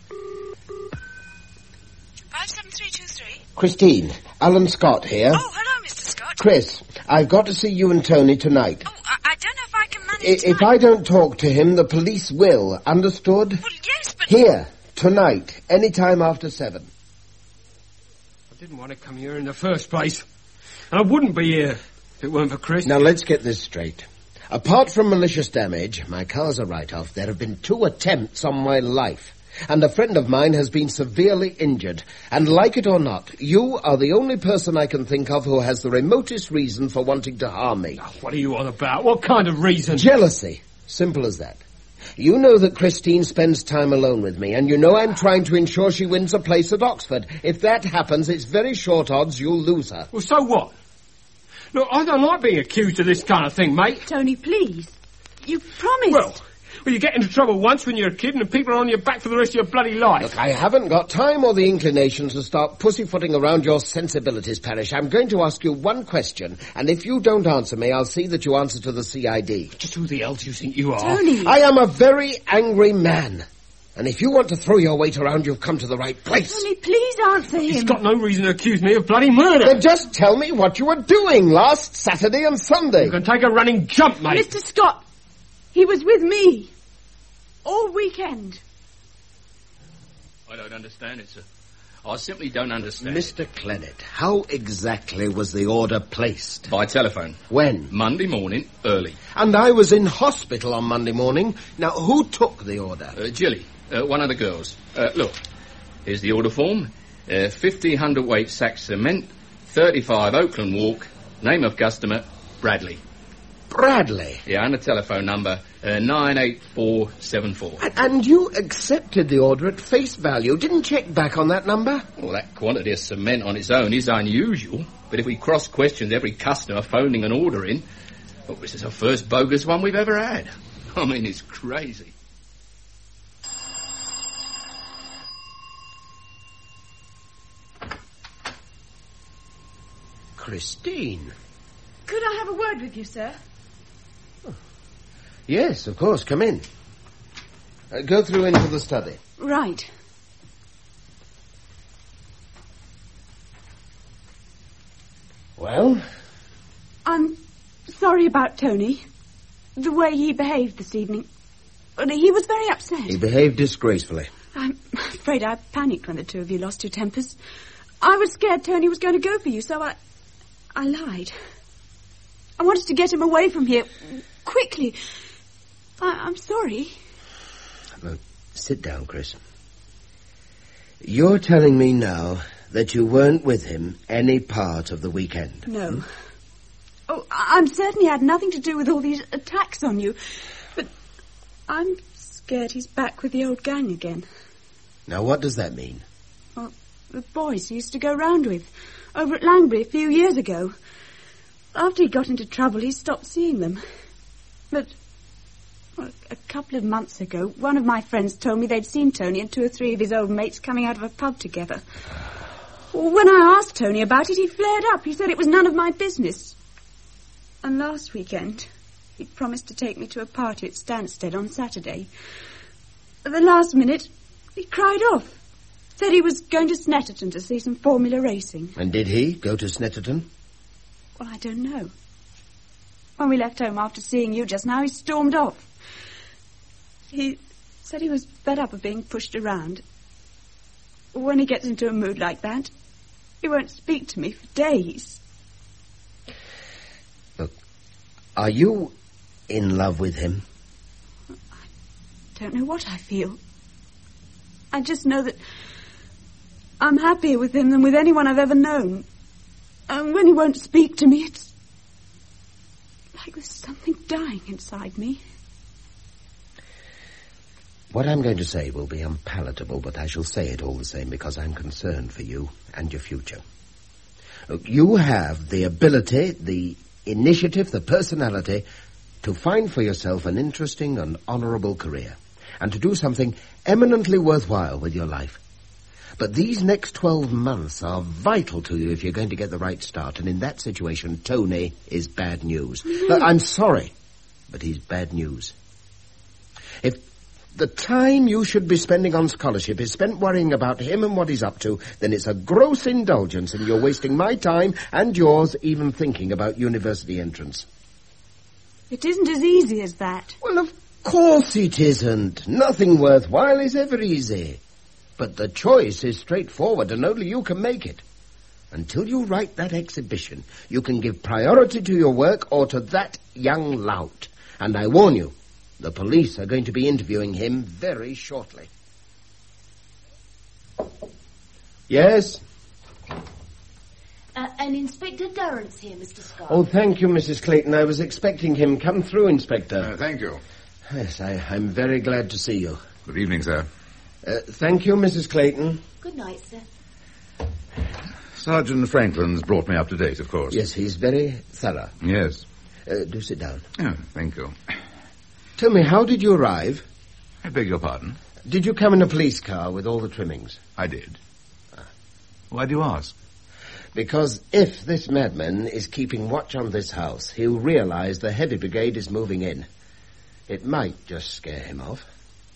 57323. Christine, Alan Scott here. Oh, hello, Mr. Scott. Chris, I've got to see you and Tony tonight. Oh, I don't know if I can manage If I don't talk to him, the police will. Understood? Well, yes, but... Here, tonight, any time after 7. I didn't want to come here in the first place. And I wouldn't be here if it weren't for Chris. Now, let's get this straight. Apart from malicious damage, my car's a write-off. There have been 2 attempts on my life. And a friend of mine has been severely injured. And like it or not, you are the only person I can think of who has the remotest reason for wanting to harm me. Oh, what are you on about? What kind of reason? Jealousy. Simple as that. You know that Christine spends time alone with me, and you know I'm trying to ensure she wins a place at Oxford. If that happens, it's very short odds you'll lose her. Well, so what? Look, I don't like being accused of this kind of thing, mate. Tony, please. You promised. Well, you get into trouble once when you're a kid and people are on your back for the rest of your bloody life. Look, I haven't got time or the inclination to start pussyfooting around your sensibilities, Parrish. I'm going to ask you one question, and if you don't answer me, I'll see that you answer to the CID. Just who the hell do you think you are? Tony! I am a very angry man. And if you want to throw your weight around, you've come to the right place. Tony, please answer him. He's got no reason to accuse me of bloody murder. Then just tell me what you were doing last Saturday and Sunday. You can take a running jump, mate. Mr. Scott, he was with me. All weekend. I don't understand it, sir. I simply don't understand. Mr. Clennett, how exactly was the order placed? By telephone. When? Monday morning, early. And I was in hospital on Monday morning. Now, who took the order? Jilly, one of the girls. Look, here's the order form. 50 hundredweight sack cement, 35 Oakland Walk, name of customer, Bradley. Bradley? Yeah, and the telephone number, 98474. And you accepted the order at face value. Didn't check back on that number? Well, that quantity of cement on its own is unusual. But if we cross-questioned every customer phoning an order in, well, this is the first bogus one we've ever had. I mean, it's crazy. Christine. Could I have a word with you, sir? Yes, of course. Come in. Go through into the study. Right. Well? I'm sorry about Tony. The way he behaved this evening. He was very upset. He behaved disgracefully. I'm afraid I panicked when the two of you lost your tempers. I was scared Tony was going to go for you, so I lied. I wanted to get him away from here quickly. I'm sorry. Look, sit down, Chris. You're telling me now that you weren't with him any part of the weekend? No. Oh, I'm certain he had nothing to do with all these attacks on you. But I'm scared he's back with the old gang again. Now, what does that mean? Well, the boys he used to go round with over at Langbury a few years ago. After he got into trouble, he stopped seeing them. But well, a couple of months ago, one of my friends told me they'd seen Tony and 2 or 3 of his old mates coming out of a pub together. When I asked Tony about it, he flared up. He said it was none of my business. And last weekend, he promised to take me to a party at Stansted on Saturday. At the last minute, he cried off. Said he was going to Snetterton to see some Formula racing. And did he go to Snetterton? Well, I don't know. When we left home after seeing you just now, he stormed off. He said he was fed up of being pushed around. When he gets into a mood like that, he won't speak to me for days. Look, are you in love with him? I don't know what I feel. I just know that I'm happier with him than with anyone I've ever known. And when he won't speak to me, it's like there's something dying inside me. What I'm going to say will be unpalatable, but I shall say it all the same because I'm concerned for you and your future. Look, you have the ability, the initiative, the personality to find for yourself an interesting and honourable career and to do something eminently worthwhile with your life. But these next 12 months are vital to you if you're going to get the right start. And in that situation, Tony is bad news. I'm sorry, but he's bad news. If the time you should be spending on scholarship is spent worrying about him and what he's up to, then it's a gross indulgence and you're wasting my time and yours even thinking about university entrance. It isn't as easy as that. Well, of course it isn't. Nothing worthwhile is ever easy. But the choice is straightforward, and only you can make it. Until you write that exhibition, you can give priority to your work or to that young lout. And I warn you, the police are going to be interviewing him very shortly. Yes? And Inspector Durrance here, Mr. Scott. Oh, thank you, Mrs. Clayton. I was expecting him. Come through, Inspector. Thank you. Yes, I'm very glad to see you. Good evening, sir. Thank you, Mrs. Clayton. Good night, sir. Sergeant Franklin's brought me up to date, of course. Yes, he's very thorough. Yes. Do sit down. Oh, thank you. Tell me, how did you arrive? I beg your pardon? Did you come in a police car with all the trimmings? I did. Why do you ask? Because if this madman is keeping watch on this house, he'll realize the heavy brigade is moving in. It might just scare him off.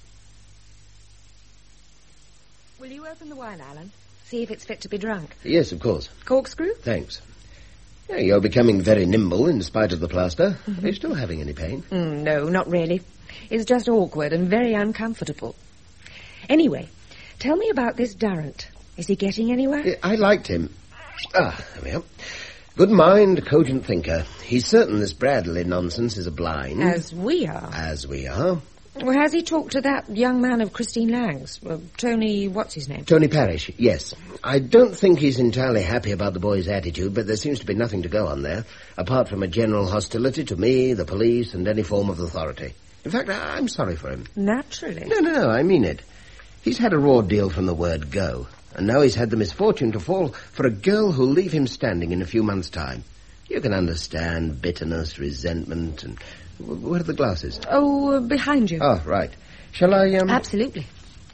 Will you open the wine, Alan? See if it's fit to be drunk. Yes, of course. Corkscrew? Thanks. Yeah, you're becoming very nimble in spite of the plaster. Mm-hmm. Are you still having any pain? No, not really. It's just awkward and very uncomfortable. Anyway, tell me about this Durrant. Is he getting anywhere? I liked him. There we are. Good mind, cogent thinker. He's certain this Bradley nonsense is a blind. As we are. As we are. Well, has he talked to that young man of Christine Lang's? Tony, what's his name? Tony Parrish, yes. I don't think he's entirely happy about the boy's attitude, but there seems to be nothing to go on there, apart from a general hostility to me, the police, and any form of authority. In fact, I'm sorry for him. Naturally. No, I mean it. He's had a raw deal from the word go, and now he's had the misfortune to fall for a girl who'll leave him standing in a few months' time. You can understand bitterness, resentment, and... Where are the glasses? Oh, behind you. Oh, right. Shall I, Absolutely.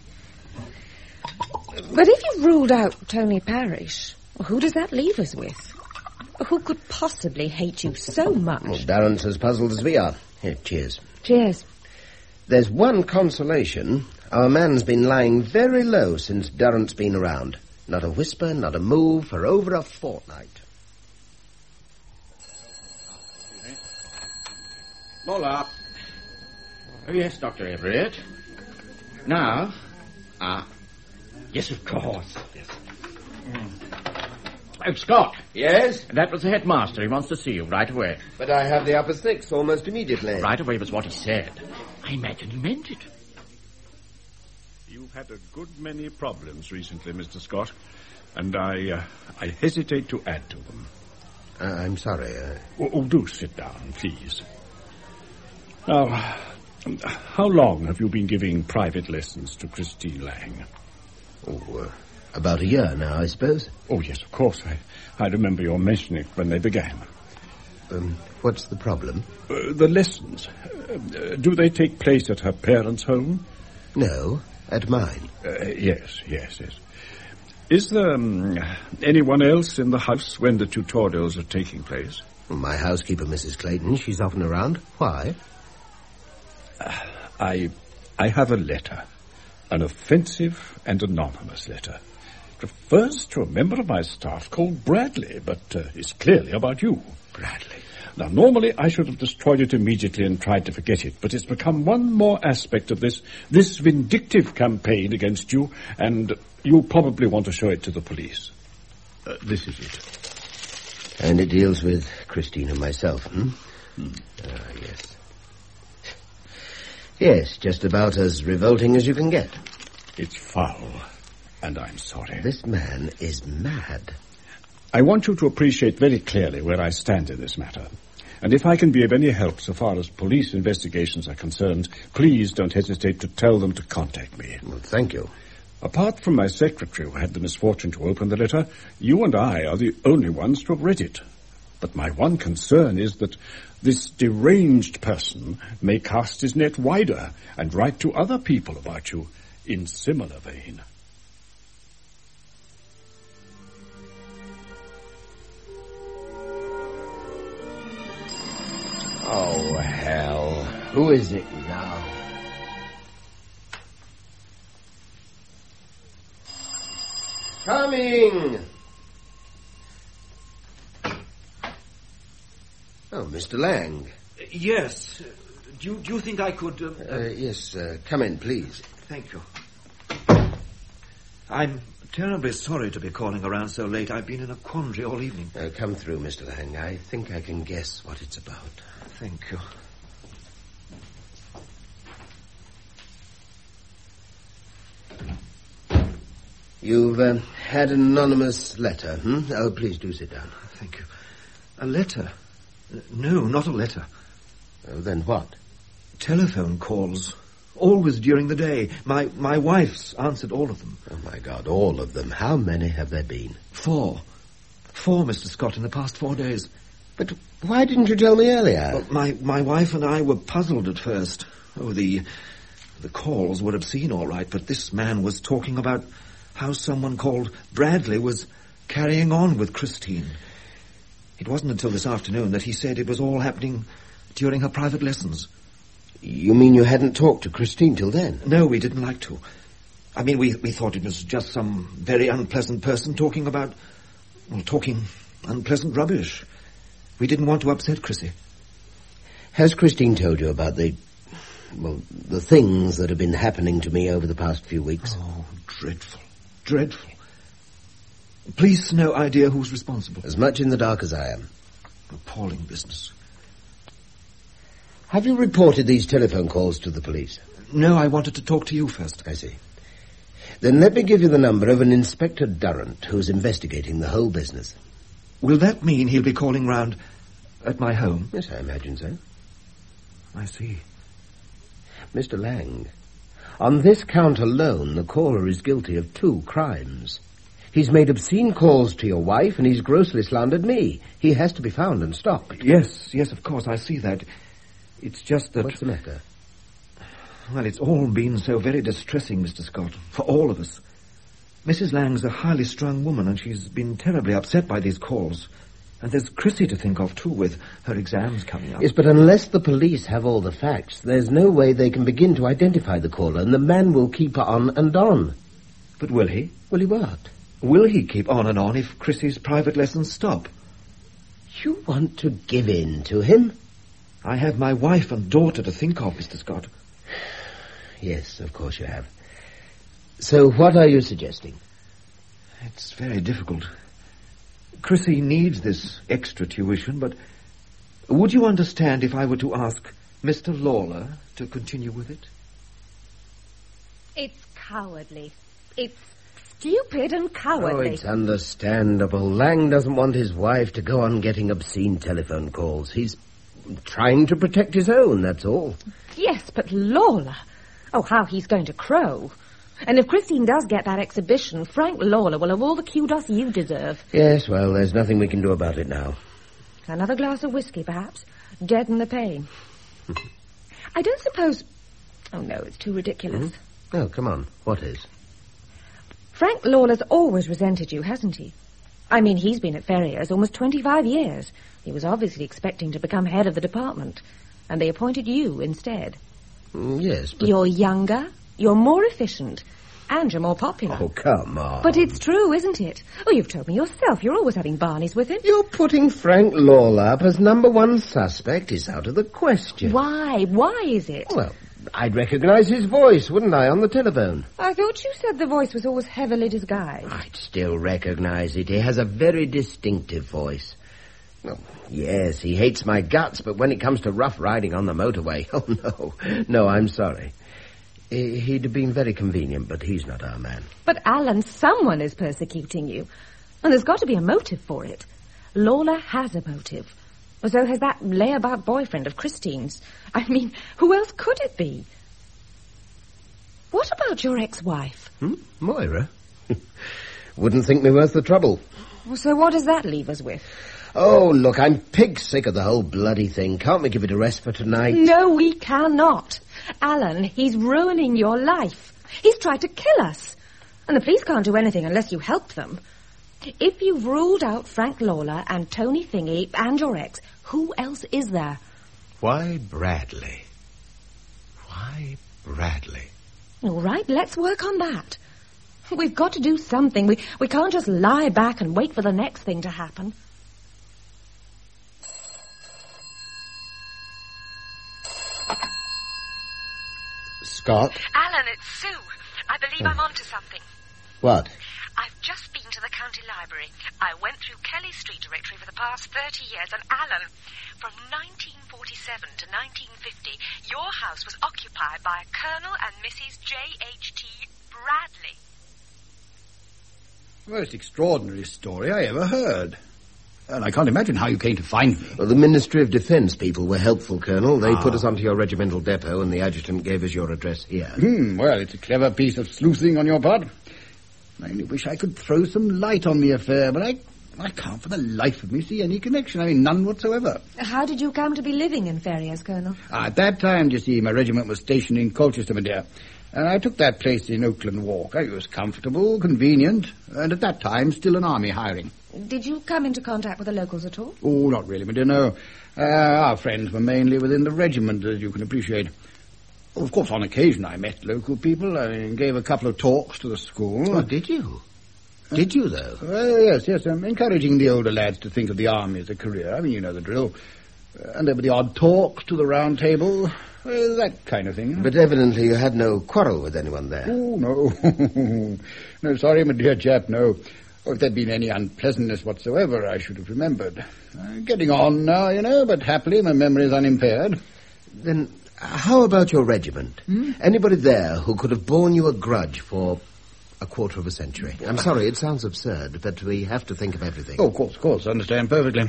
But if you've ruled out Tony Parrish, who does that leave us with? Who could possibly hate you so much? Well, Durrant's as puzzled as we are. Here, cheers. Cheers. There's one consolation. Our man's been lying very low since Durrant's been around. Not a whisper, not a move for over a fortnight. Mola. Oh, yes, Dr. Everett. Now? Yes, of course. Yes. Oh, Scott. Yes? That was the headmaster. He wants to see you right away. But I have the upper six almost immediately. Right away was what he said. I imagine he meant it. You've had a good many problems recently, Mr. Scott, and I hesitate to add to them. I'm sorry. Do sit down, please. Now, how long have you been giving private lessons to Christine Lang? About a year now, I suppose. Oh, yes, of course. I remember your mentioning it when they began. What's the problem? The lessons. Do they take place at her parents' home? No, at mine. Yes. Is there anyone else in the house when the tutorials are taking place? My housekeeper, Mrs. Clayton. She's often around. Why? I have a letter. An offensive and anonymous letter. It refers to a member of my staff called Bradley, but it's clearly about you. Bradley. Now, normally I should have destroyed it immediately and tried to forget it, but it's become one more aspect of this vindictive campaign against you, and you'll probably want to show it to the police. This is it. And it deals with Christine and myself, yes. Yes, just about as revolting as you can get. It's foul, and I'm sorry. This man is mad. I want you to appreciate very clearly where I stand in this matter. And if I can be of any help so far as police investigations are concerned, please don't hesitate to tell them to contact me. Well, thank you. Apart from my secretary, who had the misfortune to open the letter, you and I are the only ones to have read it. But my one concern is that this deranged person may cast his net wider and write to other people about you in similar vein. Oh, hell. Who is it now? Coming! Oh, Mr. Lang. Yes. Do you think I could... Yes, come in, please. Thank you. I'm terribly sorry to be calling around so late. I've been in a quandary all evening. Come through, Mr. Lang. I think I can guess what it's about. Thank you. You've had an anonymous letter, Oh, please do sit down. Thank you. A letter? No, not a letter. Oh, then what? Telephone calls. Always during the day. My wife's answered all of them. Oh, my God, all of them. How many have there been? 4. 4, Mr. Scott, in the past 4 days. But why didn't you tell me earlier? Well, my wife and I were puzzled at first. Oh, the calls were obscene, all right, but this man was talking about how someone called Bradley was carrying on with Christine. It wasn't until this afternoon that he said it was all happening during her private lessons. You mean you hadn't talked to Christine till then? No, we didn't like to. I mean, we thought it was just some very unpleasant person talking unpleasant rubbish. We didn't want to upset Chrissy. Has Christine told you about the things that have been happening to me over the past few weeks? Oh, dreadful. Dreadful. Police, no idea who's responsible. As much in the dark as I am. Appalling business. Have you reported these telephone calls to the police? No, I wanted to talk to you first. I see. Then let me give you the number of an Inspector Durrant who's investigating the whole business. Will that mean he'll be calling round at my home? Yes, I imagine so. I see. Mr. Lang, on this count alone, the caller is guilty of 2 crimes. He's made obscene calls to your wife, and he's grossly slandered me. He has to be found and stopped. Yes, of course, I see that. It's just that... What's the matter? Well, it's all been so very distressing, Mr. Scott, for all of us. Mrs. Lang's a highly strung woman, and she's been terribly upset by these calls. And there's Chrissy to think of, too, with her exams coming up. Yes, but unless the police have all the facts, there's no way they can begin to identify the caller, and the man will keep on and on. But will he? Will he what? Will he keep on and on if Chrissy's private lessons stop? You want to give in to him? I have my wife and daughter to think of, Mr. Scott. Yes, of course you have. So what are you suggesting? It's very difficult. Chrissy needs this extra tuition, but would you understand if I were to ask Mr. Lawler to continue with it? It's cowardly. It's stupid and cowardly. Oh, it's understandable. Lang doesn't want his wife to go on getting obscene telephone calls. He's trying to protect his own, that's all. Yes, but Lawler... Oh, how he's going to crow. And if Christine does get that exhibition, Frank Lawler will have all the kudos you deserve. Yes, well, there's nothing we can do about it now. Another glass of whiskey, perhaps. Deaden the pain. I don't suppose... Oh, no, it's too ridiculous. Mm-hmm. Oh, come on. What is? Frank Lawler's always resented you, hasn't he? I mean, he's been at Ferrier's almost 25 years. He was obviously expecting to become head of the department. And they appointed you instead. Yes, but... You're younger, you're more efficient, and you're more popular. Oh, come on. But it's true, isn't it? Oh, you've told me yourself. You're always having Barneys with him. You're putting Frank Lawler up as number 1 suspect. It's out of the question. Why? Why is it? Well, I'd recognize his voice, wouldn't I, on the telephone? I thought you said the voice was always heavily disguised. I'd still recognize it. He has a very distinctive voice. Well, yes, he hates my guts, but when it comes to rough riding on the motorway, oh, no, I'm sorry. He'd have been very convenient, but he's not our man. But, Alan, someone is persecuting you. And there's got to be a motive for it. Lawler has a motive. So has that layabout boyfriend of Christine's. I mean, who else could it be? What about your ex-wife? Moira? Wouldn't think me worth the trouble. So what does that leave us with? Oh, look, I'm pig sick of the whole bloody thing. Can't we give it a rest for tonight? No, we cannot. Alan, he's ruining your life. He's tried to kill us. And the police can't do anything unless you help them. If you've ruled out Frank Lawler and Tony Thingy and your ex, who else is there? Why Bradley? Why Bradley? All right, let's work on that. We've got to do something. We can't just lie back and wait for the next thing to happen. Scott? Alan, it's Sue. I believe I'm onto something. What? I've just been to the county library. I went through Kelly Street Directory for the past 30 years, and Alan, from 1947 to 1950, your house was occupied by Colonel and Mrs. J.H.T. Bradley. Most extraordinary story I ever heard. And I can't imagine how you came to find me. Well, the Ministry of Defence people were helpful, Colonel. They put us onto your regimental depot, and the adjutant gave us your address here. Well, it's a clever piece of sleuthing on your part. I only wish I could throw some light on the affair, but I can't for the life of me see any connection. I mean, none whatsoever. How did you come to be living in Ferriers, Colonel? At that time, you see, my regiment was stationed in Colchester, my dear. And I took that place in Oakland Walk. It was comfortable, convenient, and at that time still an army hiring. Did you come into contact with the locals at all? Oh, not really, my dear, no. Our friends were mainly within the regiment, as you can appreciate. Of course, on occasion I met local people. I gave a couple of talks to the school. Oh, did you? Did you, though? Yes, encouraging the older lads to think of the army as a career. I mean, you know the drill. And there were the odd talks to the round table, that kind of thing. But evidently you had no quarrel with anyone there. Oh, no. No, sorry, my dear chap, no. If there'd been any unpleasantness whatsoever, I should have remembered. Getting on now, you know, but happily my memory is unimpaired. Then how about your regiment? Anybody there who could have borne you a grudge for a quarter of a century? I'm sorry, it sounds absurd, but we have to think of everything. Oh, of course, I understand perfectly.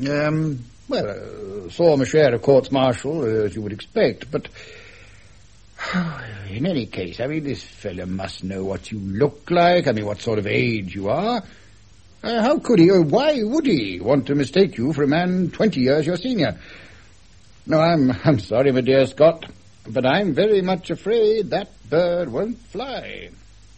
Saw my share of courts-martial, as you would expect, but in any case, I mean, this fellow must know what you look like, I mean, what sort of age you are. How could he, or why would he, want to mistake you for a man 20 years your senior? No, I'm sorry, my dear Scott, but I'm very much afraid that bird won't fly.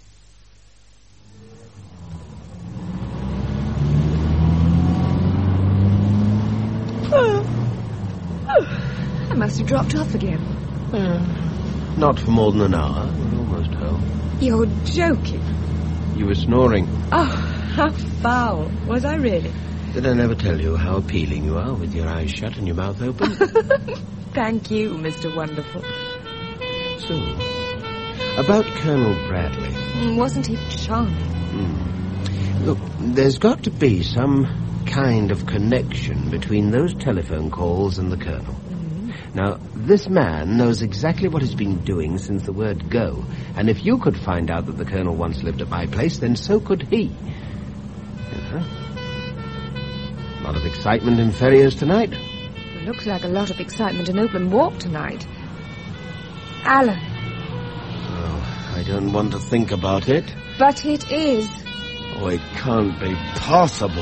I must have dropped off again. Not for more than an hour. We're almost home. You're joking. You were snoring. Oh, how foul. Was I really? Did I never tell you how appealing you are with your eyes shut and your mouth open? Thank you, Mr. Wonderful. So, about Colonel Bradley. Wasn't he charming? Look, there's got to be some kind of connection between those telephone calls and the Colonel. Now, this man knows exactly what he's been doing since the word go, and if you could find out that the Colonel once lived at my place, then so could he. A lot of excitement in Ferriers tonight. It looks like a lot of excitement in Oakland Walk tonight. Alan. Oh, I don't want to think about it. But it is. Oh, it can't be possible.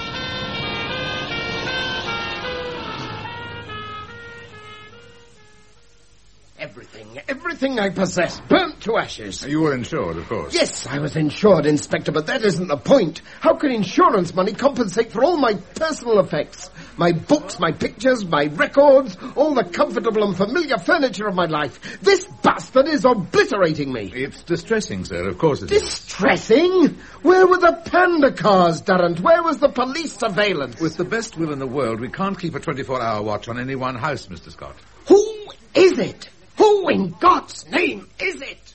Everything I possess, burnt to ashes. You were insured, of course. Yes, I was insured, Inspector, but that isn't the point. How can insurance money compensate for all my personal effects? My books, my pictures, my records, all the comfortable and familiar furniture of my life. This bastard is obliterating me. It's distressing, sir, of course it is. Distressing? Where were the panda cars, Durrant? Where was the police surveillance? With the best will in the world, we can't keep a 24-hour watch on any one house, Mr. Scott. Who is it? Who in God's name is it?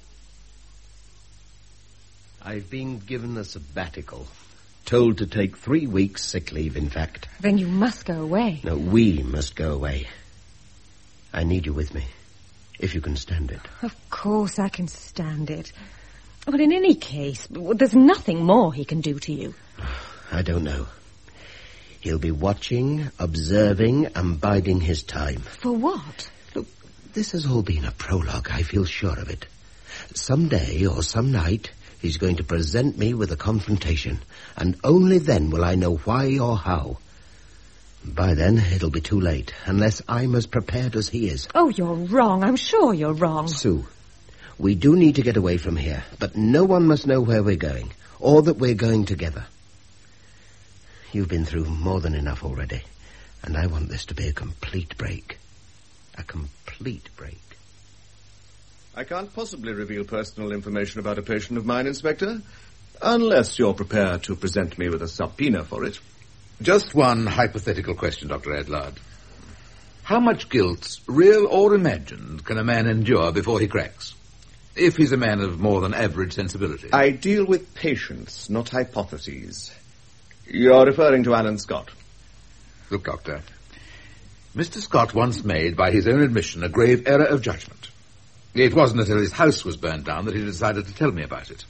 I've been given a sabbatical. Told to take 3 weeks sick leave, in fact. Then you must go away. No, we must go away. I need you with me, if you can stand it. Of course I can stand it. But in any case, there's nothing more he can do to you. I don't know. He'll be watching, observing, and biding his time. For what? Look, this has all been a prologue, I feel sure of it. some day or some night, he's going to present me with a confrontation, and only then will I know why or how. By then, it'll be too late, unless I'm as prepared as he is. Oh, you're wrong. I'm sure you're wrong. Sue, we do need to get away from here, but no one must know where we're going, or that we're going together. You've been through more than enough already, and I want this to be a complete break. A complete break. I can't possibly reveal personal information about a patient of mine, Inspector, unless you're prepared to present me with a subpoena for it. Just one hypothetical question, Dr. Adlard. How much guilt, real or imagined, can a man endure before he cracks? If he's a man of more than average sensibility. I deal with patients, not hypotheses. You're referring to Alan Scott. Look, Doctor, Mr. Scott once made, by his own admission, a grave error of judgment. It wasn't until his house was burned down that he decided to tell me about it.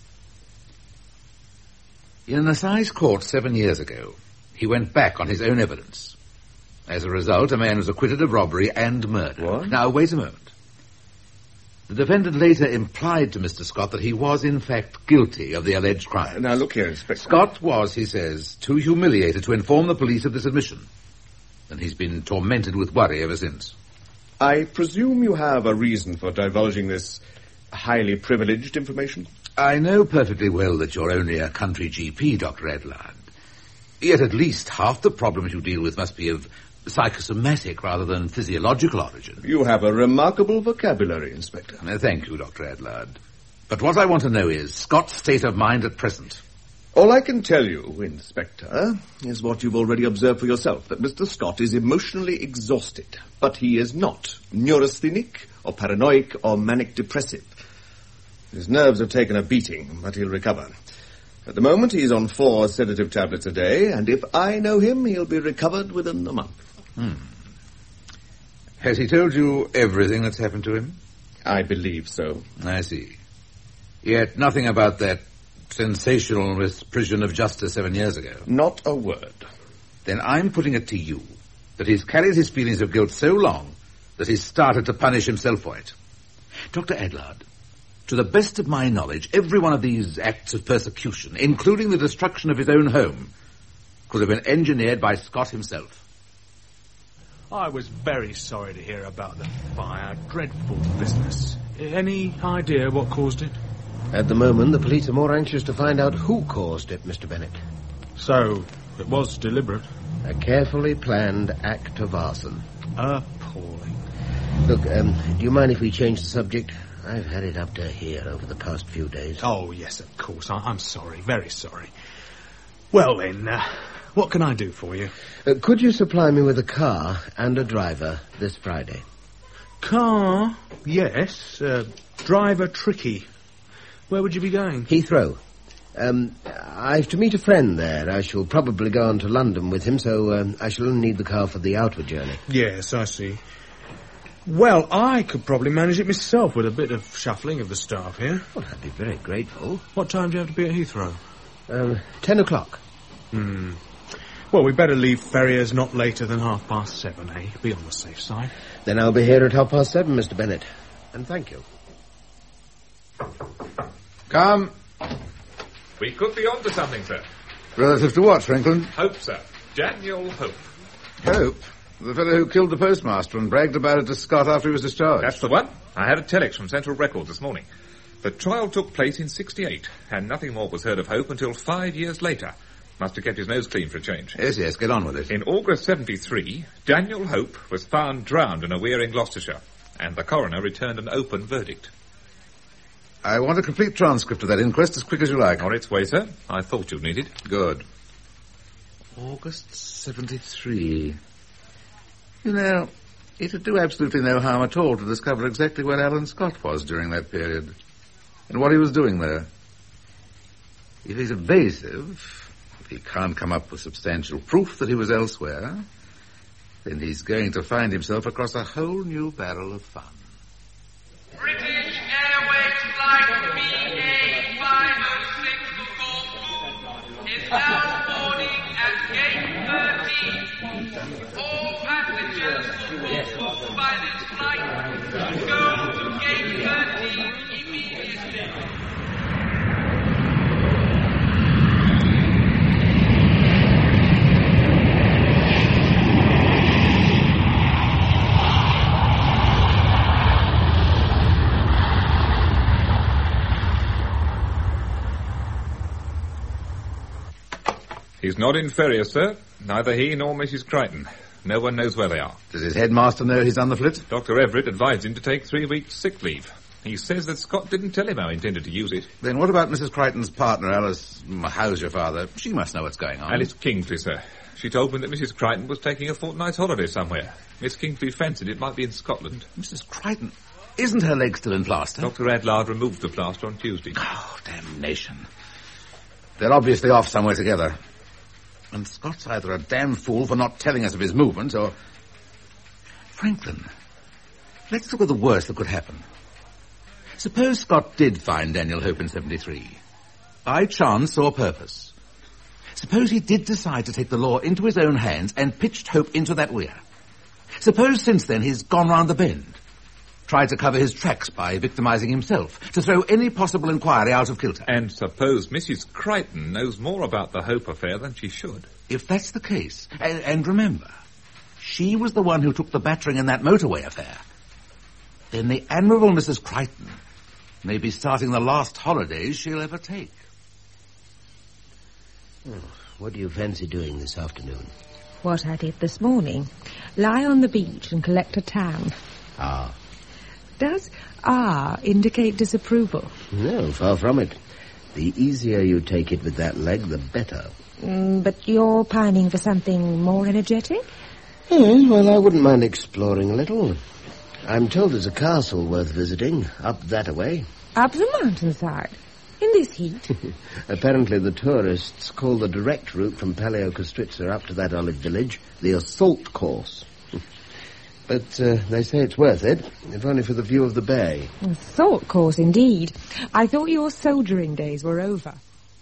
In an assize court 7 years ago, he went back on his own evidence. As a result, a man was acquitted of robbery and murder. What? Now, wait a moment. The defendant later implied to Mr. Scott that he was, in fact, guilty of the alleged crime. Now, look here, Inspector. Scott was, he says, too humiliated to inform the police of this admission. And he's been tormented with worry ever since. I presume you have a reason for divulging this highly privileged information? I know perfectly well that you're only a country GP, Dr. Adlard. Yet at least half the problems you deal with must be of psychosomatic rather than physiological origin. You have a remarkable vocabulary, Inspector. Thank you, Dr. Adlard. But what I want to know is Scott's state of mind at present. All I can tell you, Inspector, is what you've already observed for yourself, that Mr. Scott is emotionally exhausted, but he is not neurasthenic or paranoid or manic depressive. His nerves have taken a beating, but he'll recover. At the moment, he's on 4 sedative tablets a day, and if I know him, he'll be recovered within a month. Has he told you everything that's happened to him? I believe so. I see. Yet nothing about that sensational misprision of justice 7 years ago? Not a word. Then I'm putting it to you that he's carried his feelings of guilt so long that he's started to punish himself for it. Dr. Adlard, to the best of my knowledge, every one of these acts of persecution, including the destruction of his own home, could have been engineered by Scott himself. I was very sorry to hear about the fire. Dreadful business. Any idea what caused it? At the moment, the police are more anxious to find out who caused it, Mr. Bennett. So, it was deliberate? A carefully planned act of arson. Appalling. Look, do you mind if we change the subject? I've had it up to here over the past few days. Oh, yes, of course. I'm sorry. Very sorry. Well, then, what can I do for you? Could you supply me with a car and a driver this Friday? Car? Yes. Driver tricky. Where would you be going? Heathrow. I've to meet a friend there. I shall probably go on to London with him, so I shall only need the car for the outward journey. Yes, I see. Well, I could probably manage it myself with a bit of shuffling of the staff here. Well, I'd be very grateful. What time do you have to be at Heathrow? 10 o'clock. Well, we better leave Ferriers not later than 7:30, eh? Be on the safe side. Then I'll be here at 7:30, Mr. Bennett. And thank you. Come. We could be on to something, sir. Relative to what, Franklin? Hope, sir. Daniel Hope. Hope? The fellow who killed the postmaster and bragged about it to Scott after he was discharged. That's the one. I had a telex from Central Records this morning. The trial took place in 1968, and nothing more was heard of Hope until 5 years later. Must have kept his nose clean for a change. Yes, get on with it. In August 1973, Daniel Hope was found drowned in a weir in Gloucestershire, and the coroner returned an open verdict. I want a complete transcript of that inquest as quick as you like. On its way, sir. I thought you'd need it. Good. August 73. You know, it would do absolutely no harm at all to discover exactly where Alan Scott was during that period, and what he was doing there. If he's evasive, if he can't come up with substantial proof that he was elsewhere, then he's going to find himself across a whole new barrel of fun. British Airways flight BA506 to Corfu is now boarding at gate 13. All passengers who will board by this flight go to gate 13 immediately. He's not in Ferrier, sir. Neither he nor Mrs. Crichton. No one knows where they are. Does his headmaster know he's on the flit? Dr. Everett advised him to take 3 weeks' sick leave. He says that Scott didn't tell him how he intended to use it. Then what about Mrs. Crichton's partner, Alice? How's your father? She must know what's going on. Alice Kingsley, sir. She told me that Mrs. Crichton was taking a fortnight's holiday somewhere. Miss Kingsley fancied it might be in Scotland. Mrs. Crichton? Isn't her leg still in plaster? Dr. Adlard removed the plaster on Tuesday. Oh, damnation. They're obviously off somewhere together. And Scott's either a damn fool for not telling us of his movements, or... Franklin, let's look at the worst that could happen. Suppose Scott did find Daniel Hope in 73. By chance or purpose. Suppose he did decide to take the law into his own hands and pitched Hope into that weir. Suppose since then he's gone round the bend. Tried to cover his tracks by victimizing himself, to throw any possible inquiry out of kilter. And suppose Mrs. Crichton knows more about the Hope affair than she should. If that's the case, and remember, she was the one who took the battering in that motorway affair, then the admirable Mrs. Crichton may be starting the last holidays she'll ever take. Oh, what do you fancy doing this afternoon? What I did this morning. Lie on the beach and collect a tan. Ah. Does indicate disapproval? No, far from it. The easier you take it with that leg, the better. But you're pining for something more energetic? Yes, well, I wouldn't mind exploring a little. I'm told there's a castle worth visiting, up that-a-way. Up the mountainside? In this heat? Apparently the tourists call the direct route from Paleokostritsa up to that olive village the assault course. But they say it's worth it, if only for the view of the bay. Assault course, indeed. I thought your soldiering days were over.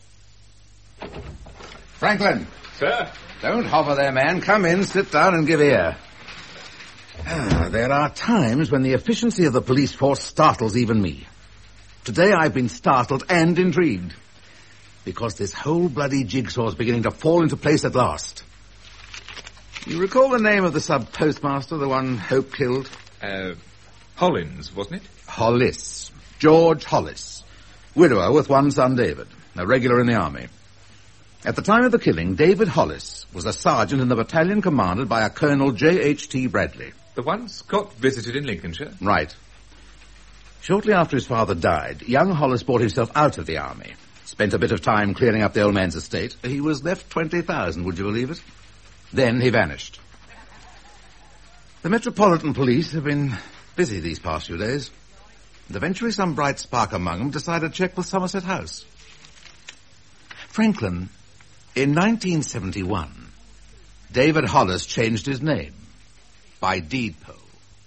Franklin! Sir? Don't hover there, man. Come in, sit down and give ear. There are times when the efficiency of the police force startles even me. Today I've been startled and intrigued. Because this whole bloody jigsaw's beginning to fall into place at last. You recall the name of the sub-postmaster, the one Hope killed? Hollins, wasn't it? Hollis. George Hollis. Widower with one son, David, a regular in the army. At the time of the killing, David Hollis was a sergeant in the battalion commanded by a Colonel J.H.T. Bradley. The one Scott visited in Lincolnshire? Right. Shortly after his father died, young Hollis bought himself out of the army. Spent a bit of time clearing up the old man's estate. He was left 20,000, would you believe it? Then he vanished. The Metropolitan Police have been busy these past few days. And eventually some bright spark among them decided to check with Somerset House. Franklin, in 1971, David Hollis changed his name by deed poll.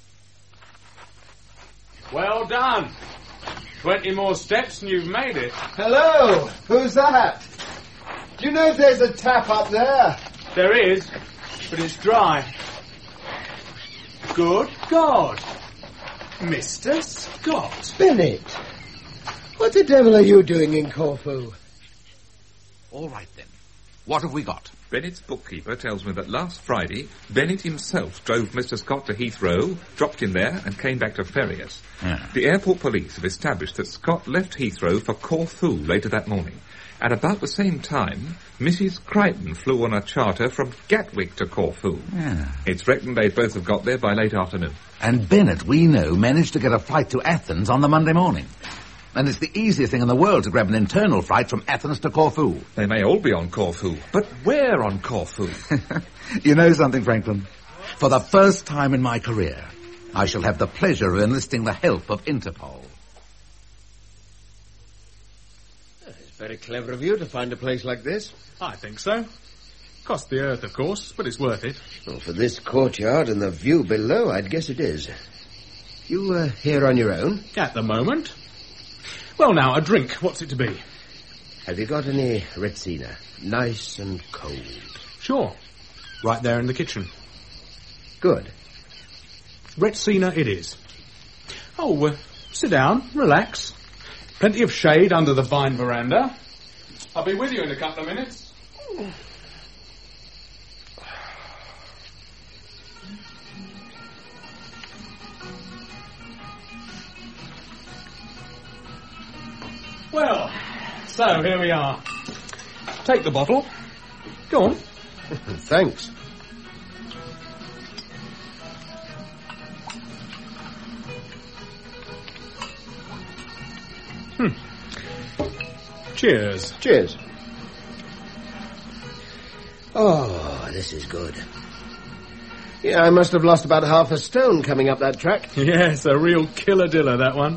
Well done. 20 more steps and you've made it. Hello! Who's that? Do you know if there's a tap up there? There is, but it's dry. Good God. Mr. Scott. Bennett, what the devil are you doing in Corfu? All right, then. What have we got? Bennett's bookkeeper tells me that last Friday, Bennett himself drove Mr. Scott to Heathrow, dropped him there, and came back to Ferriers. Yeah. The airport police have established that Scott left Heathrow for Corfu later that morning. At about the same time, Mrs. Crichton flew on a charter from Gatwick to Corfu. Yeah. It's reckoned they both have got there by late afternoon. And Bennett, we know, managed to get a flight to Athens on the Monday morning. And it's the easiest thing in the world to grab an internal flight from Athens to Corfu. They may all be on Corfu, but where on Corfu? You know something, Franklin? For the first time in my career, I shall have the pleasure of enlisting the help of Interpol. It's very clever of you to find a place like this. I think so. Cost the earth, of course, but it's worth it. Well, for this courtyard and the view below, I'd guess it is. You here on your own? At the moment. Well, now, a drink. What's it to be? Have you got any Retsina? Nice and cold. Sure. Right there in the kitchen. Good. Retsina it is. Oh, sit down, relax. Plenty of shade under the vine veranda. I'll be with you in a couple of minutes. Well, so here we are. Take the bottle. Go on. Thanks. Cheers. Cheers. Oh, this is good. Yeah, I must have lost about half a stone coming up that track. Yes, a real killer-diller, that one.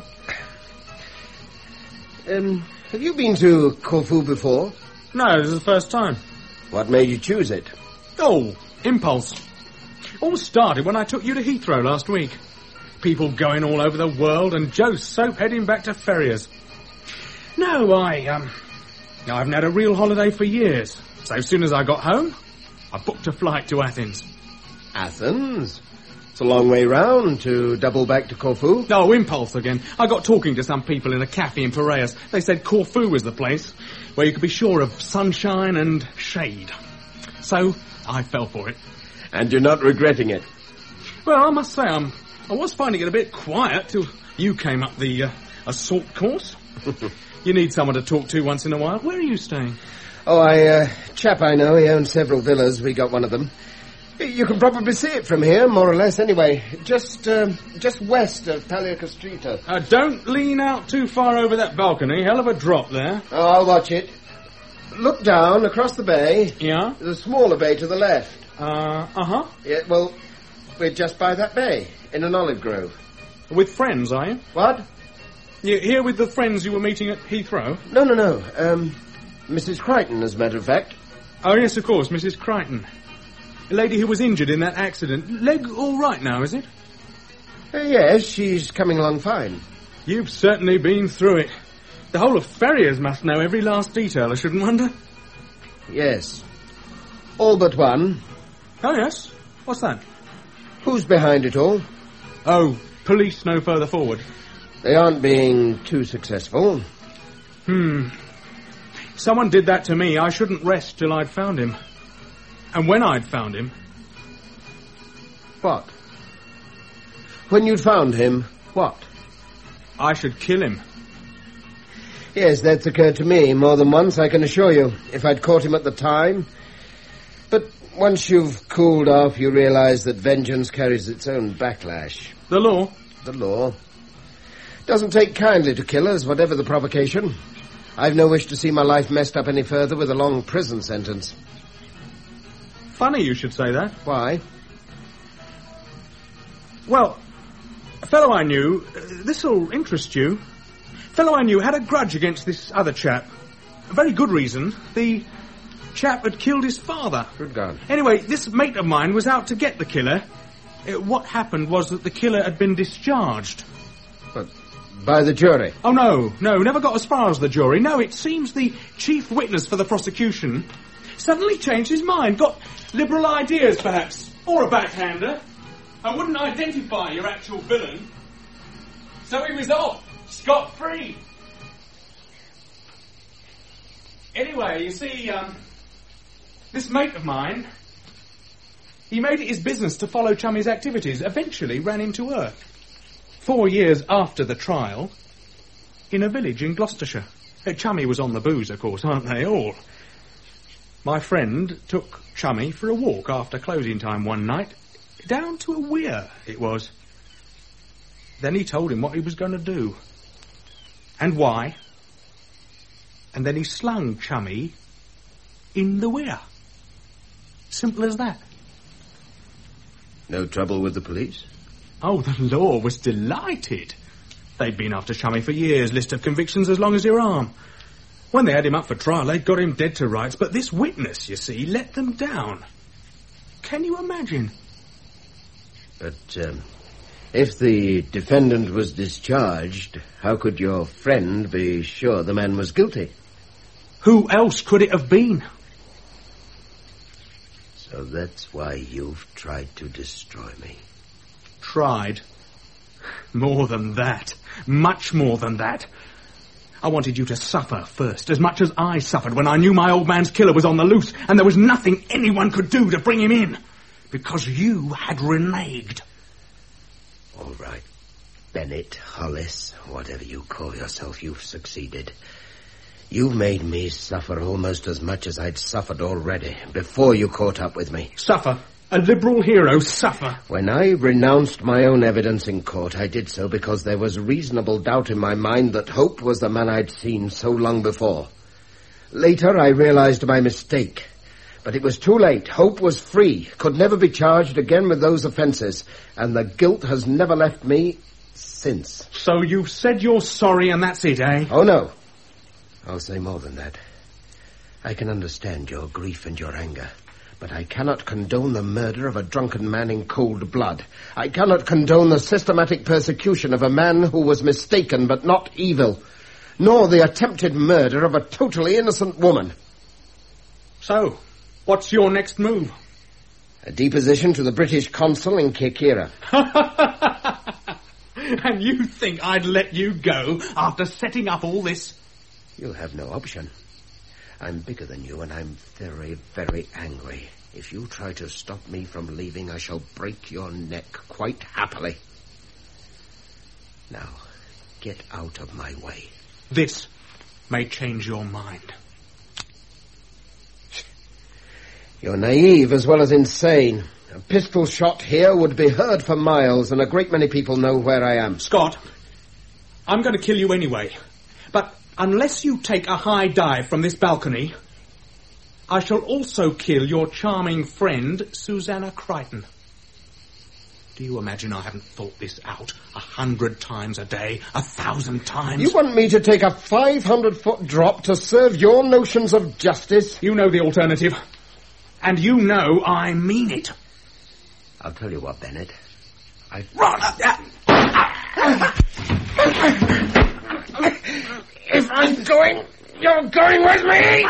Have you been to Corfu before? No, this is the first time. What made you choose it? Oh, impulse. All started when I took you to Heathrow last week. People going all over the world and Joe Soap heading back to Ferriers. No, I haven't had a real holiday for years. So as soon as I got home, I booked a flight to Athens. Athens? It's a long way round to double back to Corfu. Oh, impulse again. I got talking to some people in a cafe in Piraeus. They said Corfu was the place where you could be sure of sunshine and shade. So I fell for it. And you're not regretting it? Well, I must say, I was finding it a bit quiet till you came up the assault course. You need someone to talk to once in a while. Where are you staying? Oh, chap I know, he owns several villas. We got one of them. You can probably see it from here, more or less, anyway. Just west of Paleocastrito. Don't lean out too far over that balcony. Hell of a drop there. Oh, I'll watch it. Look down across the bay. Yeah? The smaller bay to the left. Uh-huh. Yeah, well, we're just by that bay, in an olive grove. With friends, are you? What? You're here with the friends you were meeting at Heathrow? No. Mrs. Crichton, as a matter of fact. Oh, yes, of course, Mrs. Crichton. A lady who was injured in that accident. Leg all right now, is it? Yes, she's coming along fine. You've certainly been through it. The whole of Ferriers must know every last detail, I shouldn't wonder. Yes. All but one. Oh, yes? What's that? Who's behind it all? Oh, police no further forward. They aren't being too successful. Someone did that to me. I shouldn't rest till I'd found him. And when I'd found him... What? When you'd found him, what? I should kill him. Yes, that's occurred to me more than once, I can assure you, if I'd caught him at the time. But once you've cooled off, you realize that vengeance carries its own backlash. The law? The law. Doesn't take kindly to killers, whatever the provocation. I've no wish to see my life messed up any further with a long prison sentence. Funny you should say that. Why? Well, a fellow I knew, this'll interest you. Fellow I knew had a grudge against this other chap. A very good reason. The chap had killed his father. Good God. Anyway, this mate of mine was out to get the killer. What happened was that the killer had been discharged. But by the jury? Oh, no, never got as far as the jury. No, it seems the chief witness for the prosecution suddenly changed his mind, got liberal ideas, perhaps, or a backhander, and wouldn't identify your actual villain. So he was off, scot-free. Anyway, you see, this mate of mine, he made it his business to follow Chummy's activities, eventually ran him to earth. 4 years after the trial, in a village in Gloucestershire. Chummy was on the booze, of course, aren't they all? My friend took Chummy for a walk after closing time one night, down to a weir, it was. Then he told him what he was going to do, and why, and then he slung Chummy in the weir. Simple as that. No trouble with the police? Oh, the law was delighted. They'd been after Chummy for years, list of convictions as long as your arm. When they had him up for trial, they'd got him dead to rights, but this witness, you see, let them down. Can you imagine? But, if the defendant was discharged, how could your friend be sure the man was guilty? Who else could it have been? So that's why you've tried to destroy me. Tried. More than that. Much more than that. I wanted you to suffer first, as much as I suffered when I knew my old man's killer was on the loose, and there was nothing anyone could do to bring him in. Because you had reneged. All right. Bennett, Hollis, whatever you call yourself, you've succeeded. You've made me suffer almost as much as I'd suffered already, before you caught up with me. Suffer? A liberal hero suffer? When I renounced my own evidence in court, I did so because there was reasonable doubt in my mind that Hope was the man I'd seen so long before. Later, I realized my mistake. But it was too late. Hope was free, could never be charged again with those offences, and the guilt has never left me since. So you've said you're sorry and that's it, eh? Oh, no. I'll say more than that. I can understand your grief and your anger, but I cannot condone the murder of a drunken man in cold blood. I cannot condone the systematic persecution of a man who was mistaken but not evil, nor the attempted murder of a totally innocent woman. So, what's your next move? A deposition to the British consul in Kirkira. And you think I'd let you go after setting up all this? You'll have no option. I'm bigger than you, and I'm very, very angry. If you try to stop me from leaving, I shall break your neck quite happily. Now, get out of my way. This may change your mind. You're naive as well as insane. A pistol shot here would be heard for miles, and a great many people know where I am. Scott, I'm going to kill you anyway. But unless you take a high dive from this balcony, I shall also kill your charming friend, Susanna Crichton. Do you imagine I haven't thought this out 100 times a day, 1,000 times? You want me to take a 500-foot drop to serve your notions of justice? You know the alternative. And you know I mean it. I'll tell you what, Bennett. Run! If I'm going, you're going with me!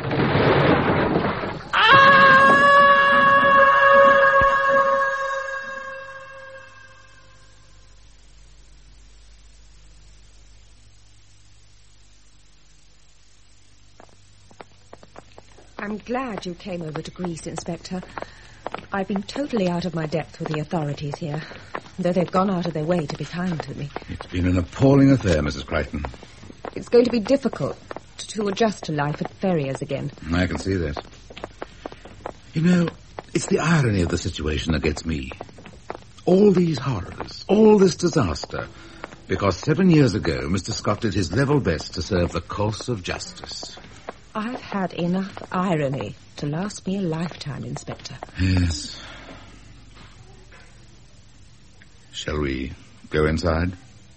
I'm glad you came over to Greece, Inspector. I've been totally out of my depth with the authorities here, though they've gone out of their way to be kind to me. It's been an appalling affair, Mrs. Crichton. It's going to be difficult to adjust to life at Ferriers again. I can see that. You know, it's the irony of the situation that gets me. All these horrors, all this disaster, because 7 years ago Mr. Scott did his level best to serve the cause of justice. I've had enough irony to last me a lifetime, Inspector. Yes. Shall we go inside?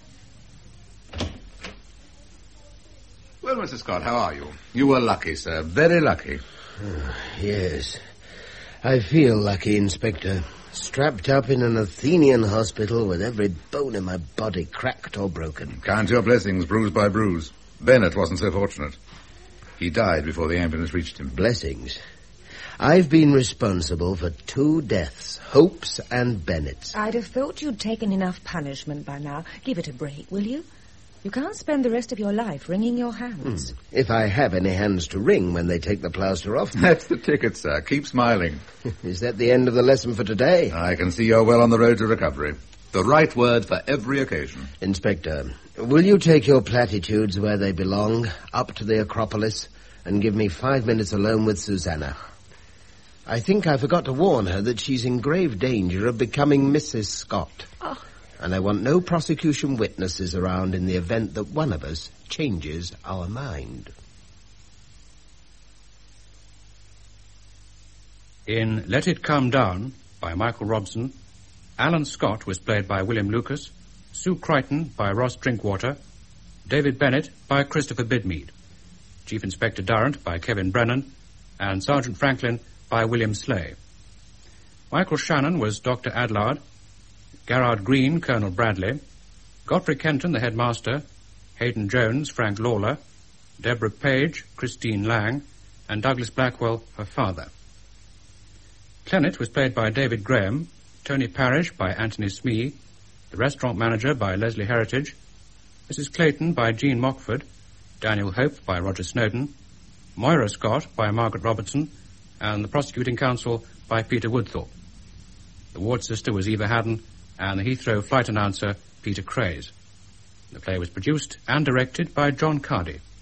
Well, Mr. Scott, how are you? You were lucky, sir. Very lucky. Yes. I feel lucky, Inspector. Strapped up in an Athenian hospital with every bone in my body cracked or broken. Count your blessings, bruise by bruise. Bennett wasn't so fortunate. He died before the ambulance reached him. Blessings. I've been responsible for 2 deaths, Hope's and Bennett's. I'd have thought you'd taken enough punishment by now. Give it a break, will you? You can't spend the rest of your life wringing your hands. If I have any hands to wring when they take the plaster off. That's the ticket, sir. Keep smiling. Is that the end of the lesson for today? I can see you're well on the road to recovery. The right word for every occasion. Inspector, will you take your platitudes where they belong, up to the Acropolis, and give me 5 minutes alone with Susanna? I think I forgot to warn her that she's in grave danger of becoming Mrs. Scott. Oh. And I want no prosecution witnesses around in the event that one of us changes our mind. In Let It Come Down, by Michael Robson, Alan Scott was played by William Lucas, Sue Crichton by Ross Drinkwater, David Bennett by Christopher Bidmead, Chief Inspector Durrant by Kevin Brennan, and Sergeant Franklin by William Slay. Michael Shannon was Dr. Adlard, Garrard Green, Colonel Bradley, Godfrey Kenton, the headmaster, Hayden Jones, Frank Lawler, Deborah Page, Christine Lang, and Douglas Blackwell, her father. Clennet was played by David Graham, Tony Parish by Anthony Smee, the restaurant manager by Leslie Heritage, Mrs. Clayton by Jean Mockford, Daniel Hope by Roger Snowden, Moira Scott by Margaret Robertson, and the prosecuting counsel by Peter Woodthorpe. The ward sister was Eva Haddon, and the Heathrow flight announcer, Peter Craze. The play was produced and directed by John Cardy.